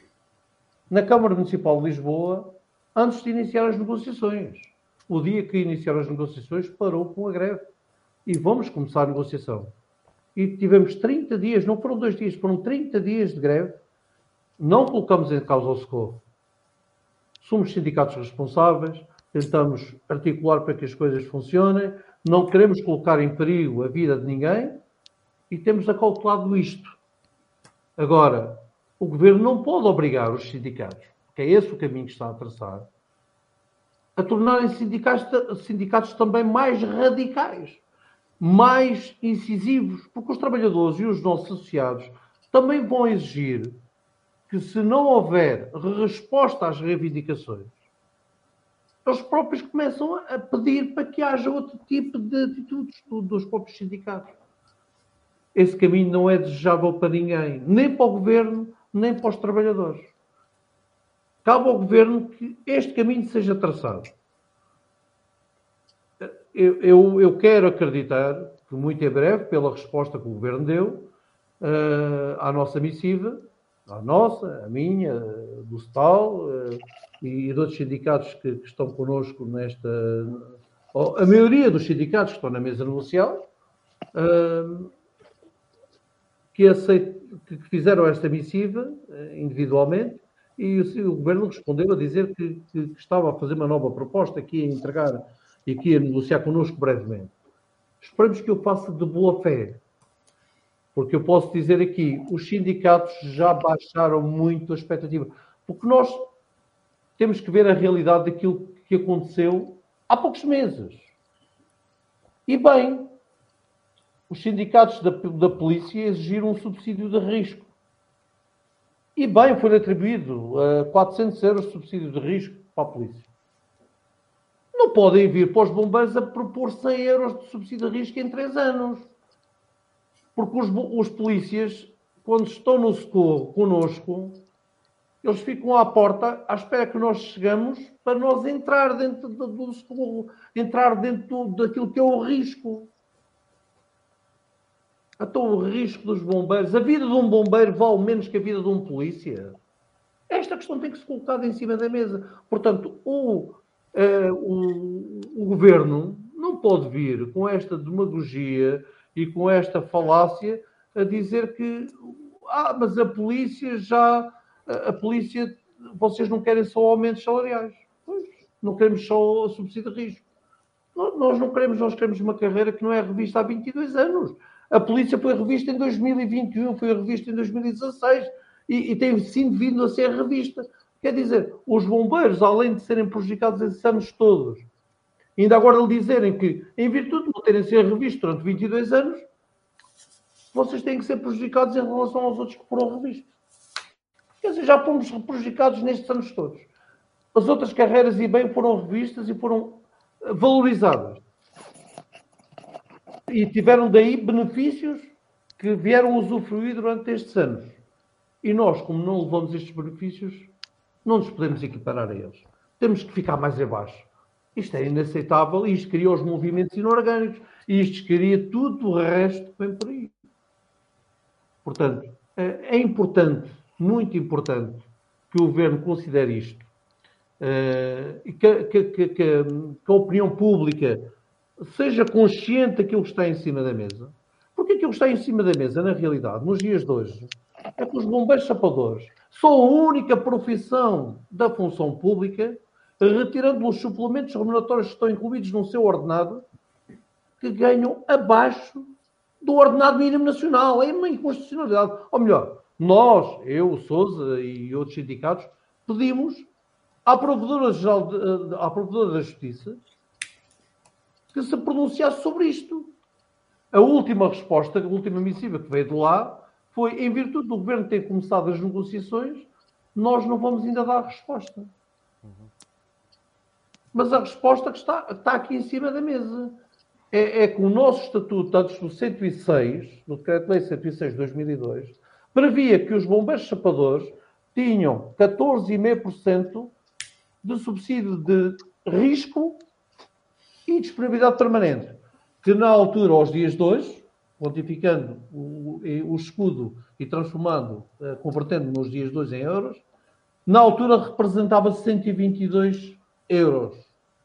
na Câmara Municipal de Lisboa antes de iniciar as negociações. O dia que iniciaram as negociações parou com a greve. E vamos começar a negociação. E tivemos trinta dias, não foram dois dias, foram trinta dias de greve. Não colocamos em causa o socorro. Somos sindicatos responsáveis, tentamos articular para que as coisas funcionem, não queremos colocar em perigo a vida de ninguém e temos acautelado isto. Agora, o governo não pode obrigar os sindicatos, porque é esse o caminho que está a traçar, a tornarem sindicatos, sindicatos também mais radicais, mais incisivos, porque os trabalhadores e os nossos associados também vão exigir que, se não houver resposta às reivindicações, eles próprios começam a pedir para que haja outro tipo de atitudes dos próprios sindicatos. Esse caminho não é desejável para ninguém, nem para o governo, nem para os trabalhadores. Cabe ao governo que este caminho seja traçado. Eu, eu, eu quero acreditar que muito em breve, pela resposta que o governo deu uh, à nossa missiva, à nossa, à minha, do S T A L uh, e de outros sindicatos que, que estão connosco nesta... Oh, a maioria dos sindicatos que estão na mesa negocial, uh, que, aceit, que fizeram esta missiva uh, individualmente, e o, o governo respondeu a dizer que, que, que estava a fazer uma nova proposta, que ia entregar e que ia negociar connosco brevemente. Esperamos que eu faça de boa fé, porque eu posso dizer aqui, os sindicatos já baixaram muito a expectativa, porque nós temos que ver a realidade daquilo que aconteceu há poucos meses. E bem, os sindicatos da, da polícia exigiram um subsídio de risco. E bem, foi atribuído a quatrocentos euros de subsídio de risco para a polícia. Não podem vir para os bombeiros a propor cem euros de subsídio de risco em três anos. Porque os, os polícias, quando estão no socorro connosco, eles ficam à porta à espera que nós chegamos para nós entrar dentro do, do socorro, entrar dentro do, daquilo que é o risco. Então, o risco dos bombeiros, a vida de um bombeiro vale menos que a vida de um polícia? Esta questão tem que ser colocada em cima da mesa. Portanto, o, uh, o, o governo não pode vir com esta demagogia e com esta falácia a dizer que ah, mas a polícia já, a polícia, vocês não querem só aumentos salariais. Pois, não queremos só subsídio de risco. Nós não queremos, nós queremos uma carreira que não é revista há vinte e dois anos. A polícia foi revista em dois mil e vinte e um, foi revista em dois mil e dezasseis e, e tem sim vindo a ser revista. Quer dizer, os bombeiros, além de serem prejudicados esses anos todos, ainda agora lhe dizerem que, em virtude de não terem sido revistos durante vinte e dois anos, vocês têm que ser prejudicados em relação aos outros que foram revistos. Quer dizer, já fomos prejudicados nestes anos todos. As outras carreiras, e bem, foram revistas e foram valorizadas. e tiveram daí benefícios que vieram usufruir durante estes anos. E nós, como não levamos estes benefícios, não nos podemos equiparar a eles. Temos que ficar mais abaixo. Isto é inaceitável e isto cria os movimentos inorgânicos. E isto cria tudo o resto que vem por aí. Portanto, é importante, muito importante, que o Governo considere isto. E que, que, que, que a opinião pública seja consciente daquilo que está em cima da mesa. Porque aquilo que está em cima da mesa, na realidade, nos dias de hoje, é que os bombeiros chapadores são a única profissão da função pública, retirando os suplementos remuneratórios que estão incluídos no seu ordenado, que ganham abaixo do ordenado mínimo nacional. É uma inconstitucionalidade. Ou melhor, nós, eu, o Sousa e outros sindicatos, pedimos à Provedora-Geral, à Provedora da Justiça, que se pronunciasse sobre isto. A última resposta, a última missiva que veio de lá, foi, em virtude do Governo ter começado as negociações, nós não vamos ainda dar a resposta. Uhum. Mas a resposta que está, está aqui em cima da mesa é, é que o nosso Estatuto, antes do cento e seis, do Decreto-Lei cento e seis de dois mil e dois, previa que os bombeiros chapadores tinham catorze vírgula cinco por cento de subsídio de risco e disponibilidade permanente, que na altura, aos dias de hoje, quantificando o, o escudo e transformando, uh, convertendo nos dias de hoje em euros, na altura representava cento e vinte e dois euros.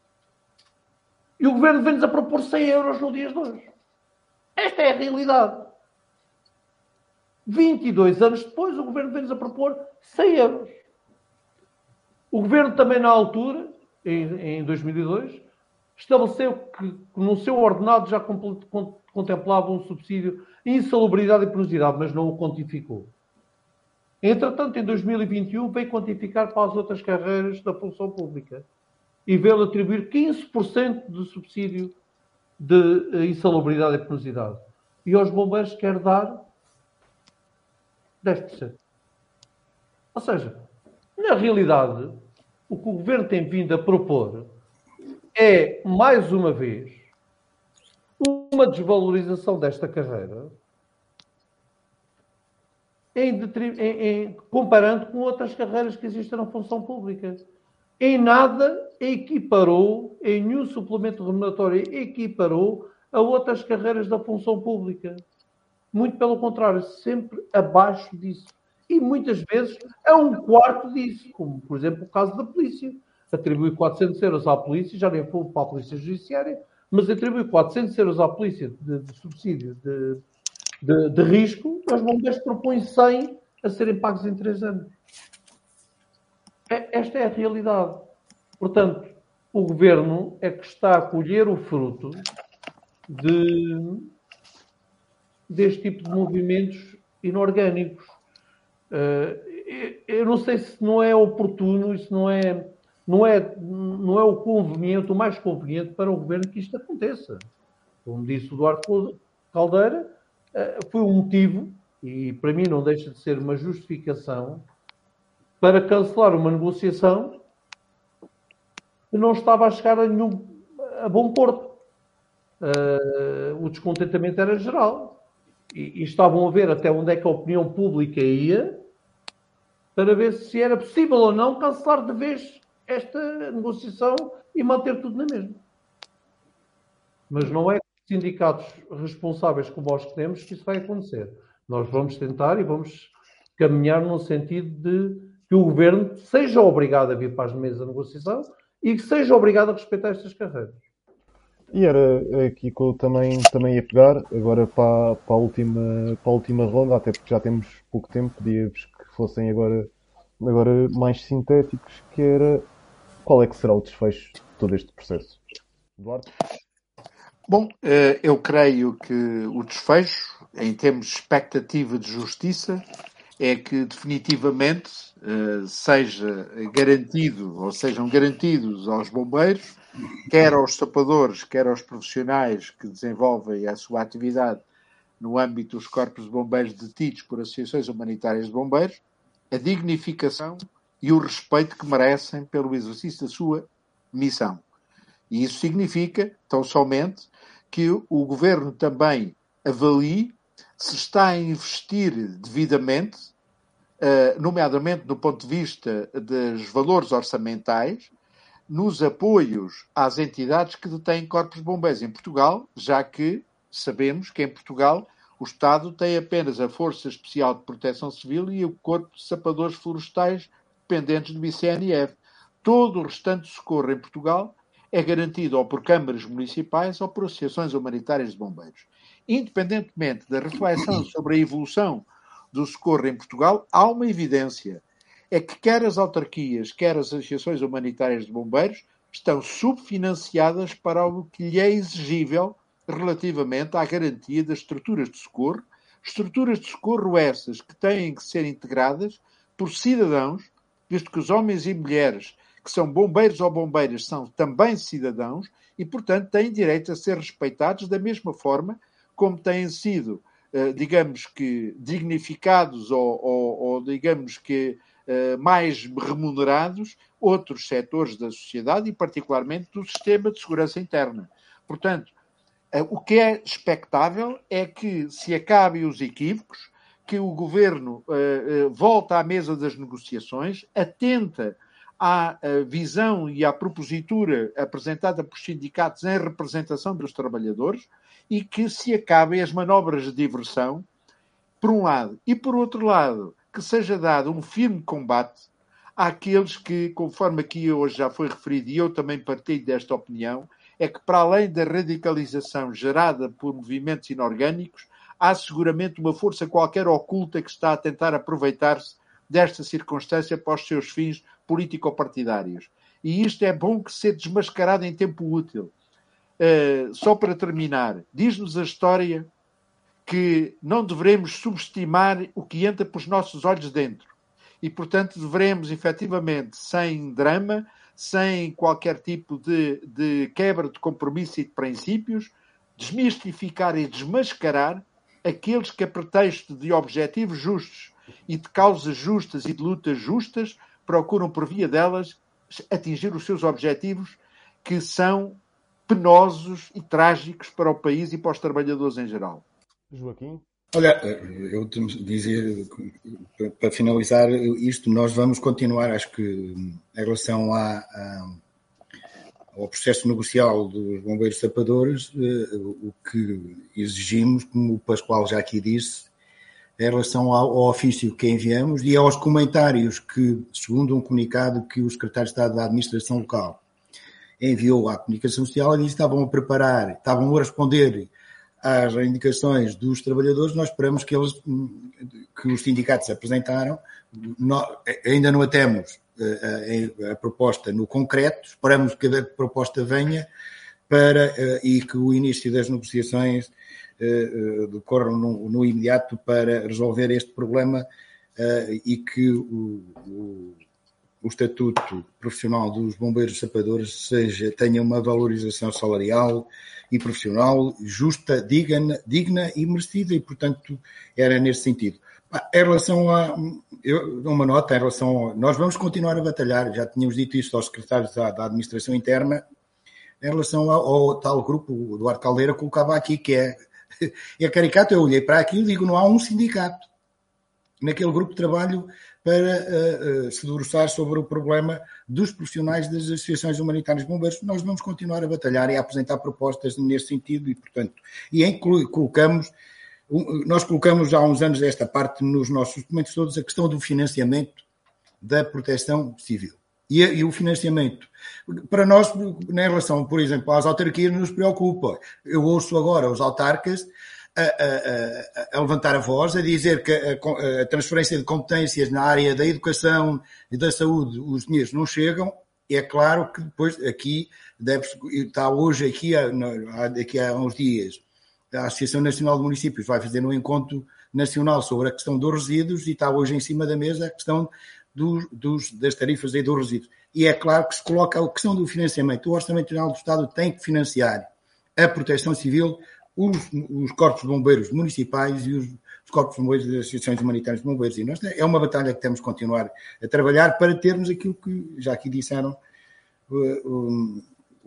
E o Governo vem-nos a propor cem euros no dias de hoje. Esta é a realidade. vinte e dois anos depois, o Governo vem-nos a propor cem euros. O Governo também, na altura, em, em dois mil e dois, estabeleceu que, que no seu ordenado já contemplava um subsídio de insalubridade e penosidade, mas não o quantificou. Entretanto, em dois mil e vinte e um, veio quantificar para as outras carreiras da função pública e veio atribuir quinze por cento de subsídio de insalubridade e penosidade. E aos bombeiros quer dar dez por cento. Ou seja, na realidade, o que o Governo tem vindo a propor é, mais uma vez, uma desvalorização desta carreira em, em, em, comparando com outras carreiras que existem na função pública. Em nada equiparou, em nenhum suplemento remuneratório equiparou a outras carreiras da função pública. Muito pelo contrário, sempre abaixo disso. E muitas vezes é um quarto disso, como, por exemplo, o caso da polícia. Atribui quatrocentos euros à polícia, já nem foi para a polícia judiciária, mas atribui quatrocentos euros à polícia de, de subsídio de, de, de risco, os bombeiros propõem cem a serem pagos em três anos. É, esta é a realidade. Portanto, o Governo é que está a colher o fruto de, deste tipo de movimentos inorgânicos. Uh, eu não sei se não é oportuno, isso não é... Não é, não é o conveniente, o mais conveniente para o Governo que isto aconteça. Como disse o Duarte Caldeira, foi um motivo, e para mim não deixa de ser uma justificação, para cancelar uma negociação que não estava a chegar a, nenhum, a bom porto. Uh, o descontentamento era geral. E, e estavam a ver até onde é que a opinião pública ia para ver se era possível ou não cancelar de vez esta negociação e manter tudo na mesma. Mas não é com sindicatos responsáveis como os que temos que isso vai acontecer. Nós vamos tentar e vamos caminhar no sentido de que o Governo seja obrigado a vir para as mesas de negociação e que seja obrigado a respeitar estas carreiras. E era aqui que eu também, também ia pegar, agora para, para, a última, para a última ronda, até porque já temos pouco tempo, pedia-vos que fossem agora, agora mais sintéticos, que era... Qual é que será o desfecho de todo este processo? Eduardo? Bom, eu creio que o desfecho, em termos de expectativa de justiça, é que definitivamente seja garantido, ou sejam garantidos aos bombeiros, quer aos sapadores, quer aos profissionais que desenvolvem a sua atividade no âmbito dos corpos de bombeiros detidos por associações humanitárias de bombeiros, a dignificação e o respeito que merecem pelo exercício da sua missão. E isso significa, tão somente, que o Governo também avalie se está a investir devidamente, nomeadamente do ponto de vista dos valores orçamentais, nos apoios às entidades que detêm corpos de bombeiros em Portugal, já que sabemos que em Portugal o Estado tem apenas a Força Especial de Proteção Civil e o Corpo de Sapadores Florestais dependentes do I C N F. Todo o restante socorro em Portugal é garantido ou por câmaras municipais ou por associações humanitárias de bombeiros. Independentemente da reflexão sobre a evolução do socorro em Portugal, há uma evidência. É que quer as autarquias, quer as associações humanitárias de bombeiros estão subfinanciadas para o que lhe é exigível relativamente à garantia das estruturas de socorro, estruturas de socorro essas que têm que ser integradas por cidadãos, visto que os homens e mulheres que são bombeiros ou bombeiras são também cidadãos e, portanto, têm direito a ser respeitados da mesma forma como têm sido, digamos que, dignificados ou, ou, ou digamos que, mais remunerados outros setores da sociedade e, particularmente, do sistema de segurança interna. Portanto, o que é expectável é que se acabem os equívocos, que o Governo uh, uh, volta à mesa das negociações, atenta à uh, visão e à propositura apresentada por sindicatos em representação dos trabalhadores e que se acabem as manobras de diversão, por um lado. E, por outro lado, que seja dado um firme combate àqueles que, conforme aqui hoje já foi referido, e eu também partilho desta opinião, é que, para além da radicalização gerada por movimentos inorgânicos, há seguramente uma força qualquer oculta que está a tentar aproveitar-se desta circunstância para os seus fins político-partidários. E isto é bom que seja desmascarado em tempo útil. Uh, só para terminar, diz-nos a história que não devemos subestimar o que entra pelos nossos olhos dentro. E, portanto, devemos, efetivamente, sem drama, sem qualquer tipo de, de quebra de compromisso e de princípios, desmistificar e desmascarar aqueles que, a pretexto de objetivos justos e de causas justas e de lutas justas, procuram, por via delas, atingir os seus objetivos, que são penosos e trágicos para o país e para os trabalhadores em geral. Joaquim? Olha, eu tenho de dizer, para finalizar isto, nós vamos continuar, acho que em relação à, à, ao processo negocial dos bombeiros sapadores, o que exigimos, como o Pascoal já aqui disse, em relação ao, ao ofício que enviamos e aos comentários que, segundo um comunicado que o secretário de Estado da Administração Local enviou à Comunicação Social, eles estavam a preparar, estavam a responder às indicações dos trabalhadores. Nós esperamos que eles, que os sindicatos apresentaram, nós ainda não a temos a, a, a proposta no concreto, esperamos que a proposta venha para, e que o início das negociações decorram no, no imediato para resolver este problema e que o, o, o estatuto profissional dos bombeiros sapadores seja, tenha uma valorização salarial e profissional justa, digna, digna e merecida, e, portanto, era nesse sentido. Em relação a... Eu dou uma nota em relação a... Nós vamos continuar a batalhar, já tínhamos dito isso aos secretários da, da Administração Interna, em relação ao, ao tal grupo, o Duarte Caldeira colocava aqui, que é... É caricato, eu olhei para aquilo e digo, não há um sindicato naquele grupo de trabalho para uh, uh, se debruçar sobre o problema dos profissionais das associações humanitárias de bombeiros. Nós vamos continuar a batalhar e a apresentar propostas nesse sentido e, portanto, e em, colocamos, nós colocamos há uns anos esta parte nos nossos documentos todos, a questão do financiamento da proteção civil. E, e o financiamento, para nós, em relação, por exemplo, às autarquias, nos preocupa. Eu ouço agora os autarcas A, a, a levantar a voz, a dizer que a, a transferência de competências na área da educação e da saúde, os dinheiros não chegam. E é claro que depois aqui deve está hoje aqui daqui a uns dias a Associação Nacional de Municípios vai fazer um encontro nacional sobre a questão dos resíduos e está hoje em cima da mesa a questão dos, dos, das tarifas e dos resíduos. E é claro que se coloca a questão do financiamento. O Orçamento Geral do Estado tem que financiar a proteção civil, Os, os corpos de bombeiros municipais e os, os corpos de bombeiros das associações humanitárias de bombeiros. E nós, é uma batalha que temos que continuar a trabalhar para termos aquilo que já aqui disseram o, o,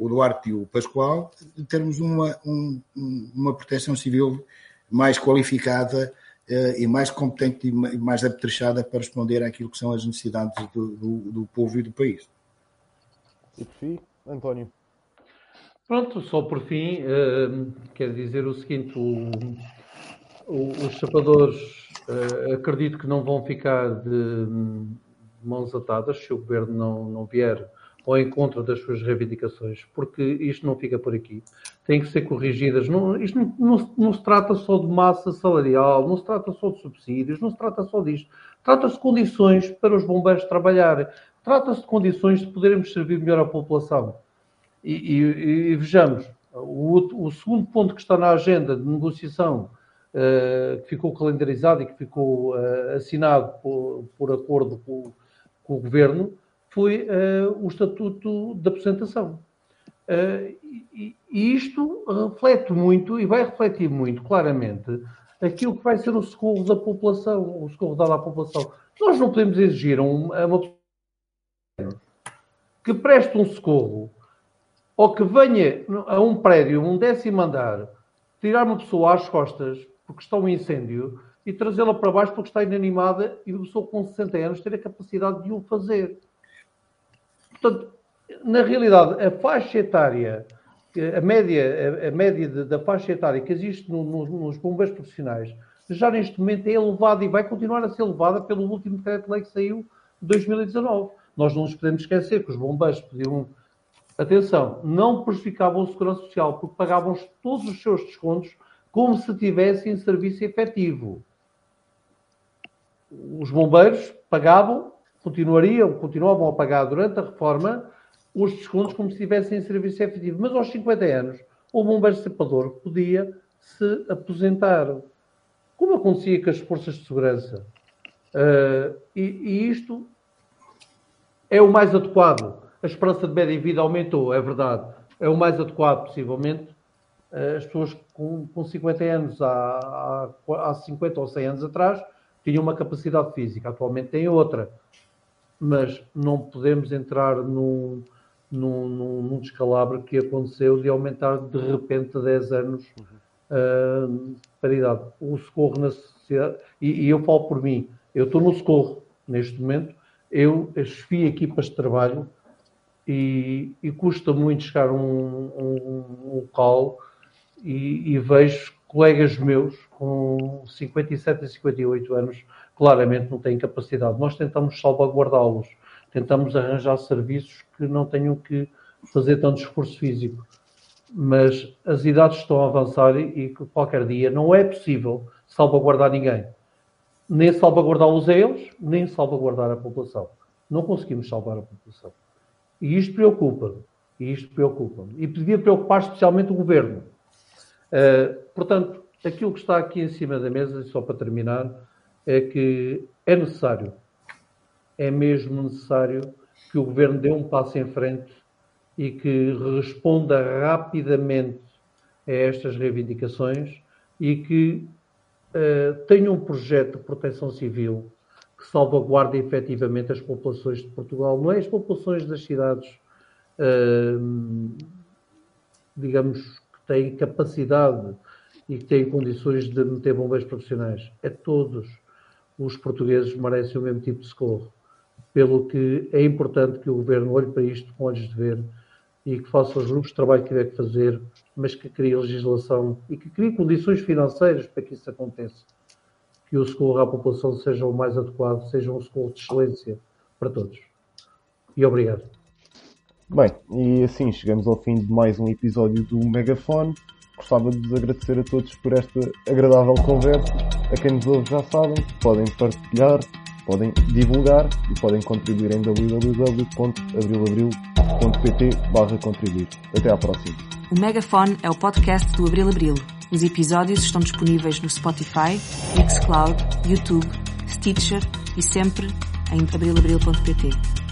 o Duarte e o Pascoal, de termos uma, um, uma proteção civil mais qualificada uh, e mais competente e mais apetrechada para responder àquilo que são as necessidades do, do, do povo e do país. E por fim, António. Pronto, só por fim, uh, quero dizer o seguinte, o, o, os chapadores uh, acredito que não vão ficar de, de mãos atadas se o Governo não, não vier ao encontro das suas reivindicações, porque isto não fica por aqui. Tem que ser corrigidas. Não, isto não, não, não se trata só de massa salarial, não se trata só de subsídios, não se trata só disto. Trata-se de condições para os bombeiros trabalharem. Trata-se de condições de podermos servir melhor à população. E, e, e vejamos, o, o segundo ponto que está na agenda de negociação, uh, que ficou calendarizado e que ficou uh, assinado por, por acordo com, com o Governo, foi uh, o Estatuto de Aposentação. Uh, e, e isto reflete muito, e vai refletir muito claramente, aquilo que vai ser o socorro da população, o socorro dado à população. Nós não podemos exigir a uma, a uma pessoa que preste um socorro ou que venha a um prédio, um décimo andar, tirar uma pessoa às costas porque está um incêndio e trazê-la para baixo porque está inanimada e uma pessoa com sessenta anos ter a capacidade de o fazer. Portanto, na realidade, a faixa etária, a média, a, a média de, da faixa etária que existe no, no, nos bombeiros profissionais, já neste momento é elevada e vai continuar a ser elevada pelo último decreto-lei que saiu de dois mil e dezanove. Nós não nos podemos esquecer que os bombeiros pediram, atenção, não prejudicavam a Segurança Social, porque pagavam todos os seus descontos como se tivessem serviço efetivo. Os bombeiros pagavam, continuariam, continuavam a pagar durante a reforma os descontos como se estivessem em serviço efetivo. Mas aos cinquenta anos, o bombeiro sapador podia se aposentar, como acontecia com as forças de segurança. Uh, e, e isto é o mais adequado. A esperança de média de vida aumentou, é verdade. É o mais adequado, possivelmente. As pessoas com, com cinquenta anos, há, há, há cinquenta ou cem anos atrás, tinham uma capacidade física. Atualmente têm outra. Mas não podemos entrar num, num, num, num descalabro que aconteceu de aumentar de repente a dez anos uh, de paridade. O socorro na sociedade... E, e eu falo por mim. Eu estou no socorro, neste momento. Eu esfio equipas de trabalho e, e custa muito chegar a um, um, um local e, e vejo colegas meus com cinquenta e sete e cinquenta e oito anos claramente não têm capacidade. Nós tentamos salvaguardá-los, tentamos arranjar serviços que não tenham que fazer tanto esforço físico, mas as idades estão a avançar e, e qualquer dia não é possível salvaguardar ninguém. Nem salvaguardá-los a eles, nem salvaguardar a população. Não conseguimos salvar a população. E isto preocupa-me. E isto preocupa-me. E devia preocupar especialmente o Governo. Uh, portanto, aquilo que está aqui em cima da mesa, e só para terminar, é que é necessário, é mesmo necessário que o Governo dê um passo em frente e que responda rapidamente a estas reivindicações e que Uh, tenha um projeto de proteção civil que salvaguarde efetivamente as populações de Portugal, não é as populações das cidades, uh, digamos, que têm capacidade e que têm condições de meter bombeiros profissionais. É todos os portugueses merecem o mesmo tipo de socorro. Pelo que é importante que o Governo olhe para isto com olhos de ver e que faça os grupos de trabalho que tiver que fazer, mas que crie legislação e que crie condições financeiras para que isso aconteça. Que o socorro à população seja o mais adequado, seja um socorro de excelência para todos. E obrigado. Bem, e assim chegamos ao fim de mais um episódio do Megafone. Gostava de vos agradecer a todos por esta agradável conversa. A quem nos ouve já sabem, podem partilhar, podem divulgar e podem contribuir em w w w ponto abril abril ponto p t barra contribuir. Até à próxima. O Megafone é o podcast do Abril Abril. Os episódios estão disponíveis no Spotify, Mixcloud, YouTube, Stitcher e sempre em abril abril ponto p t.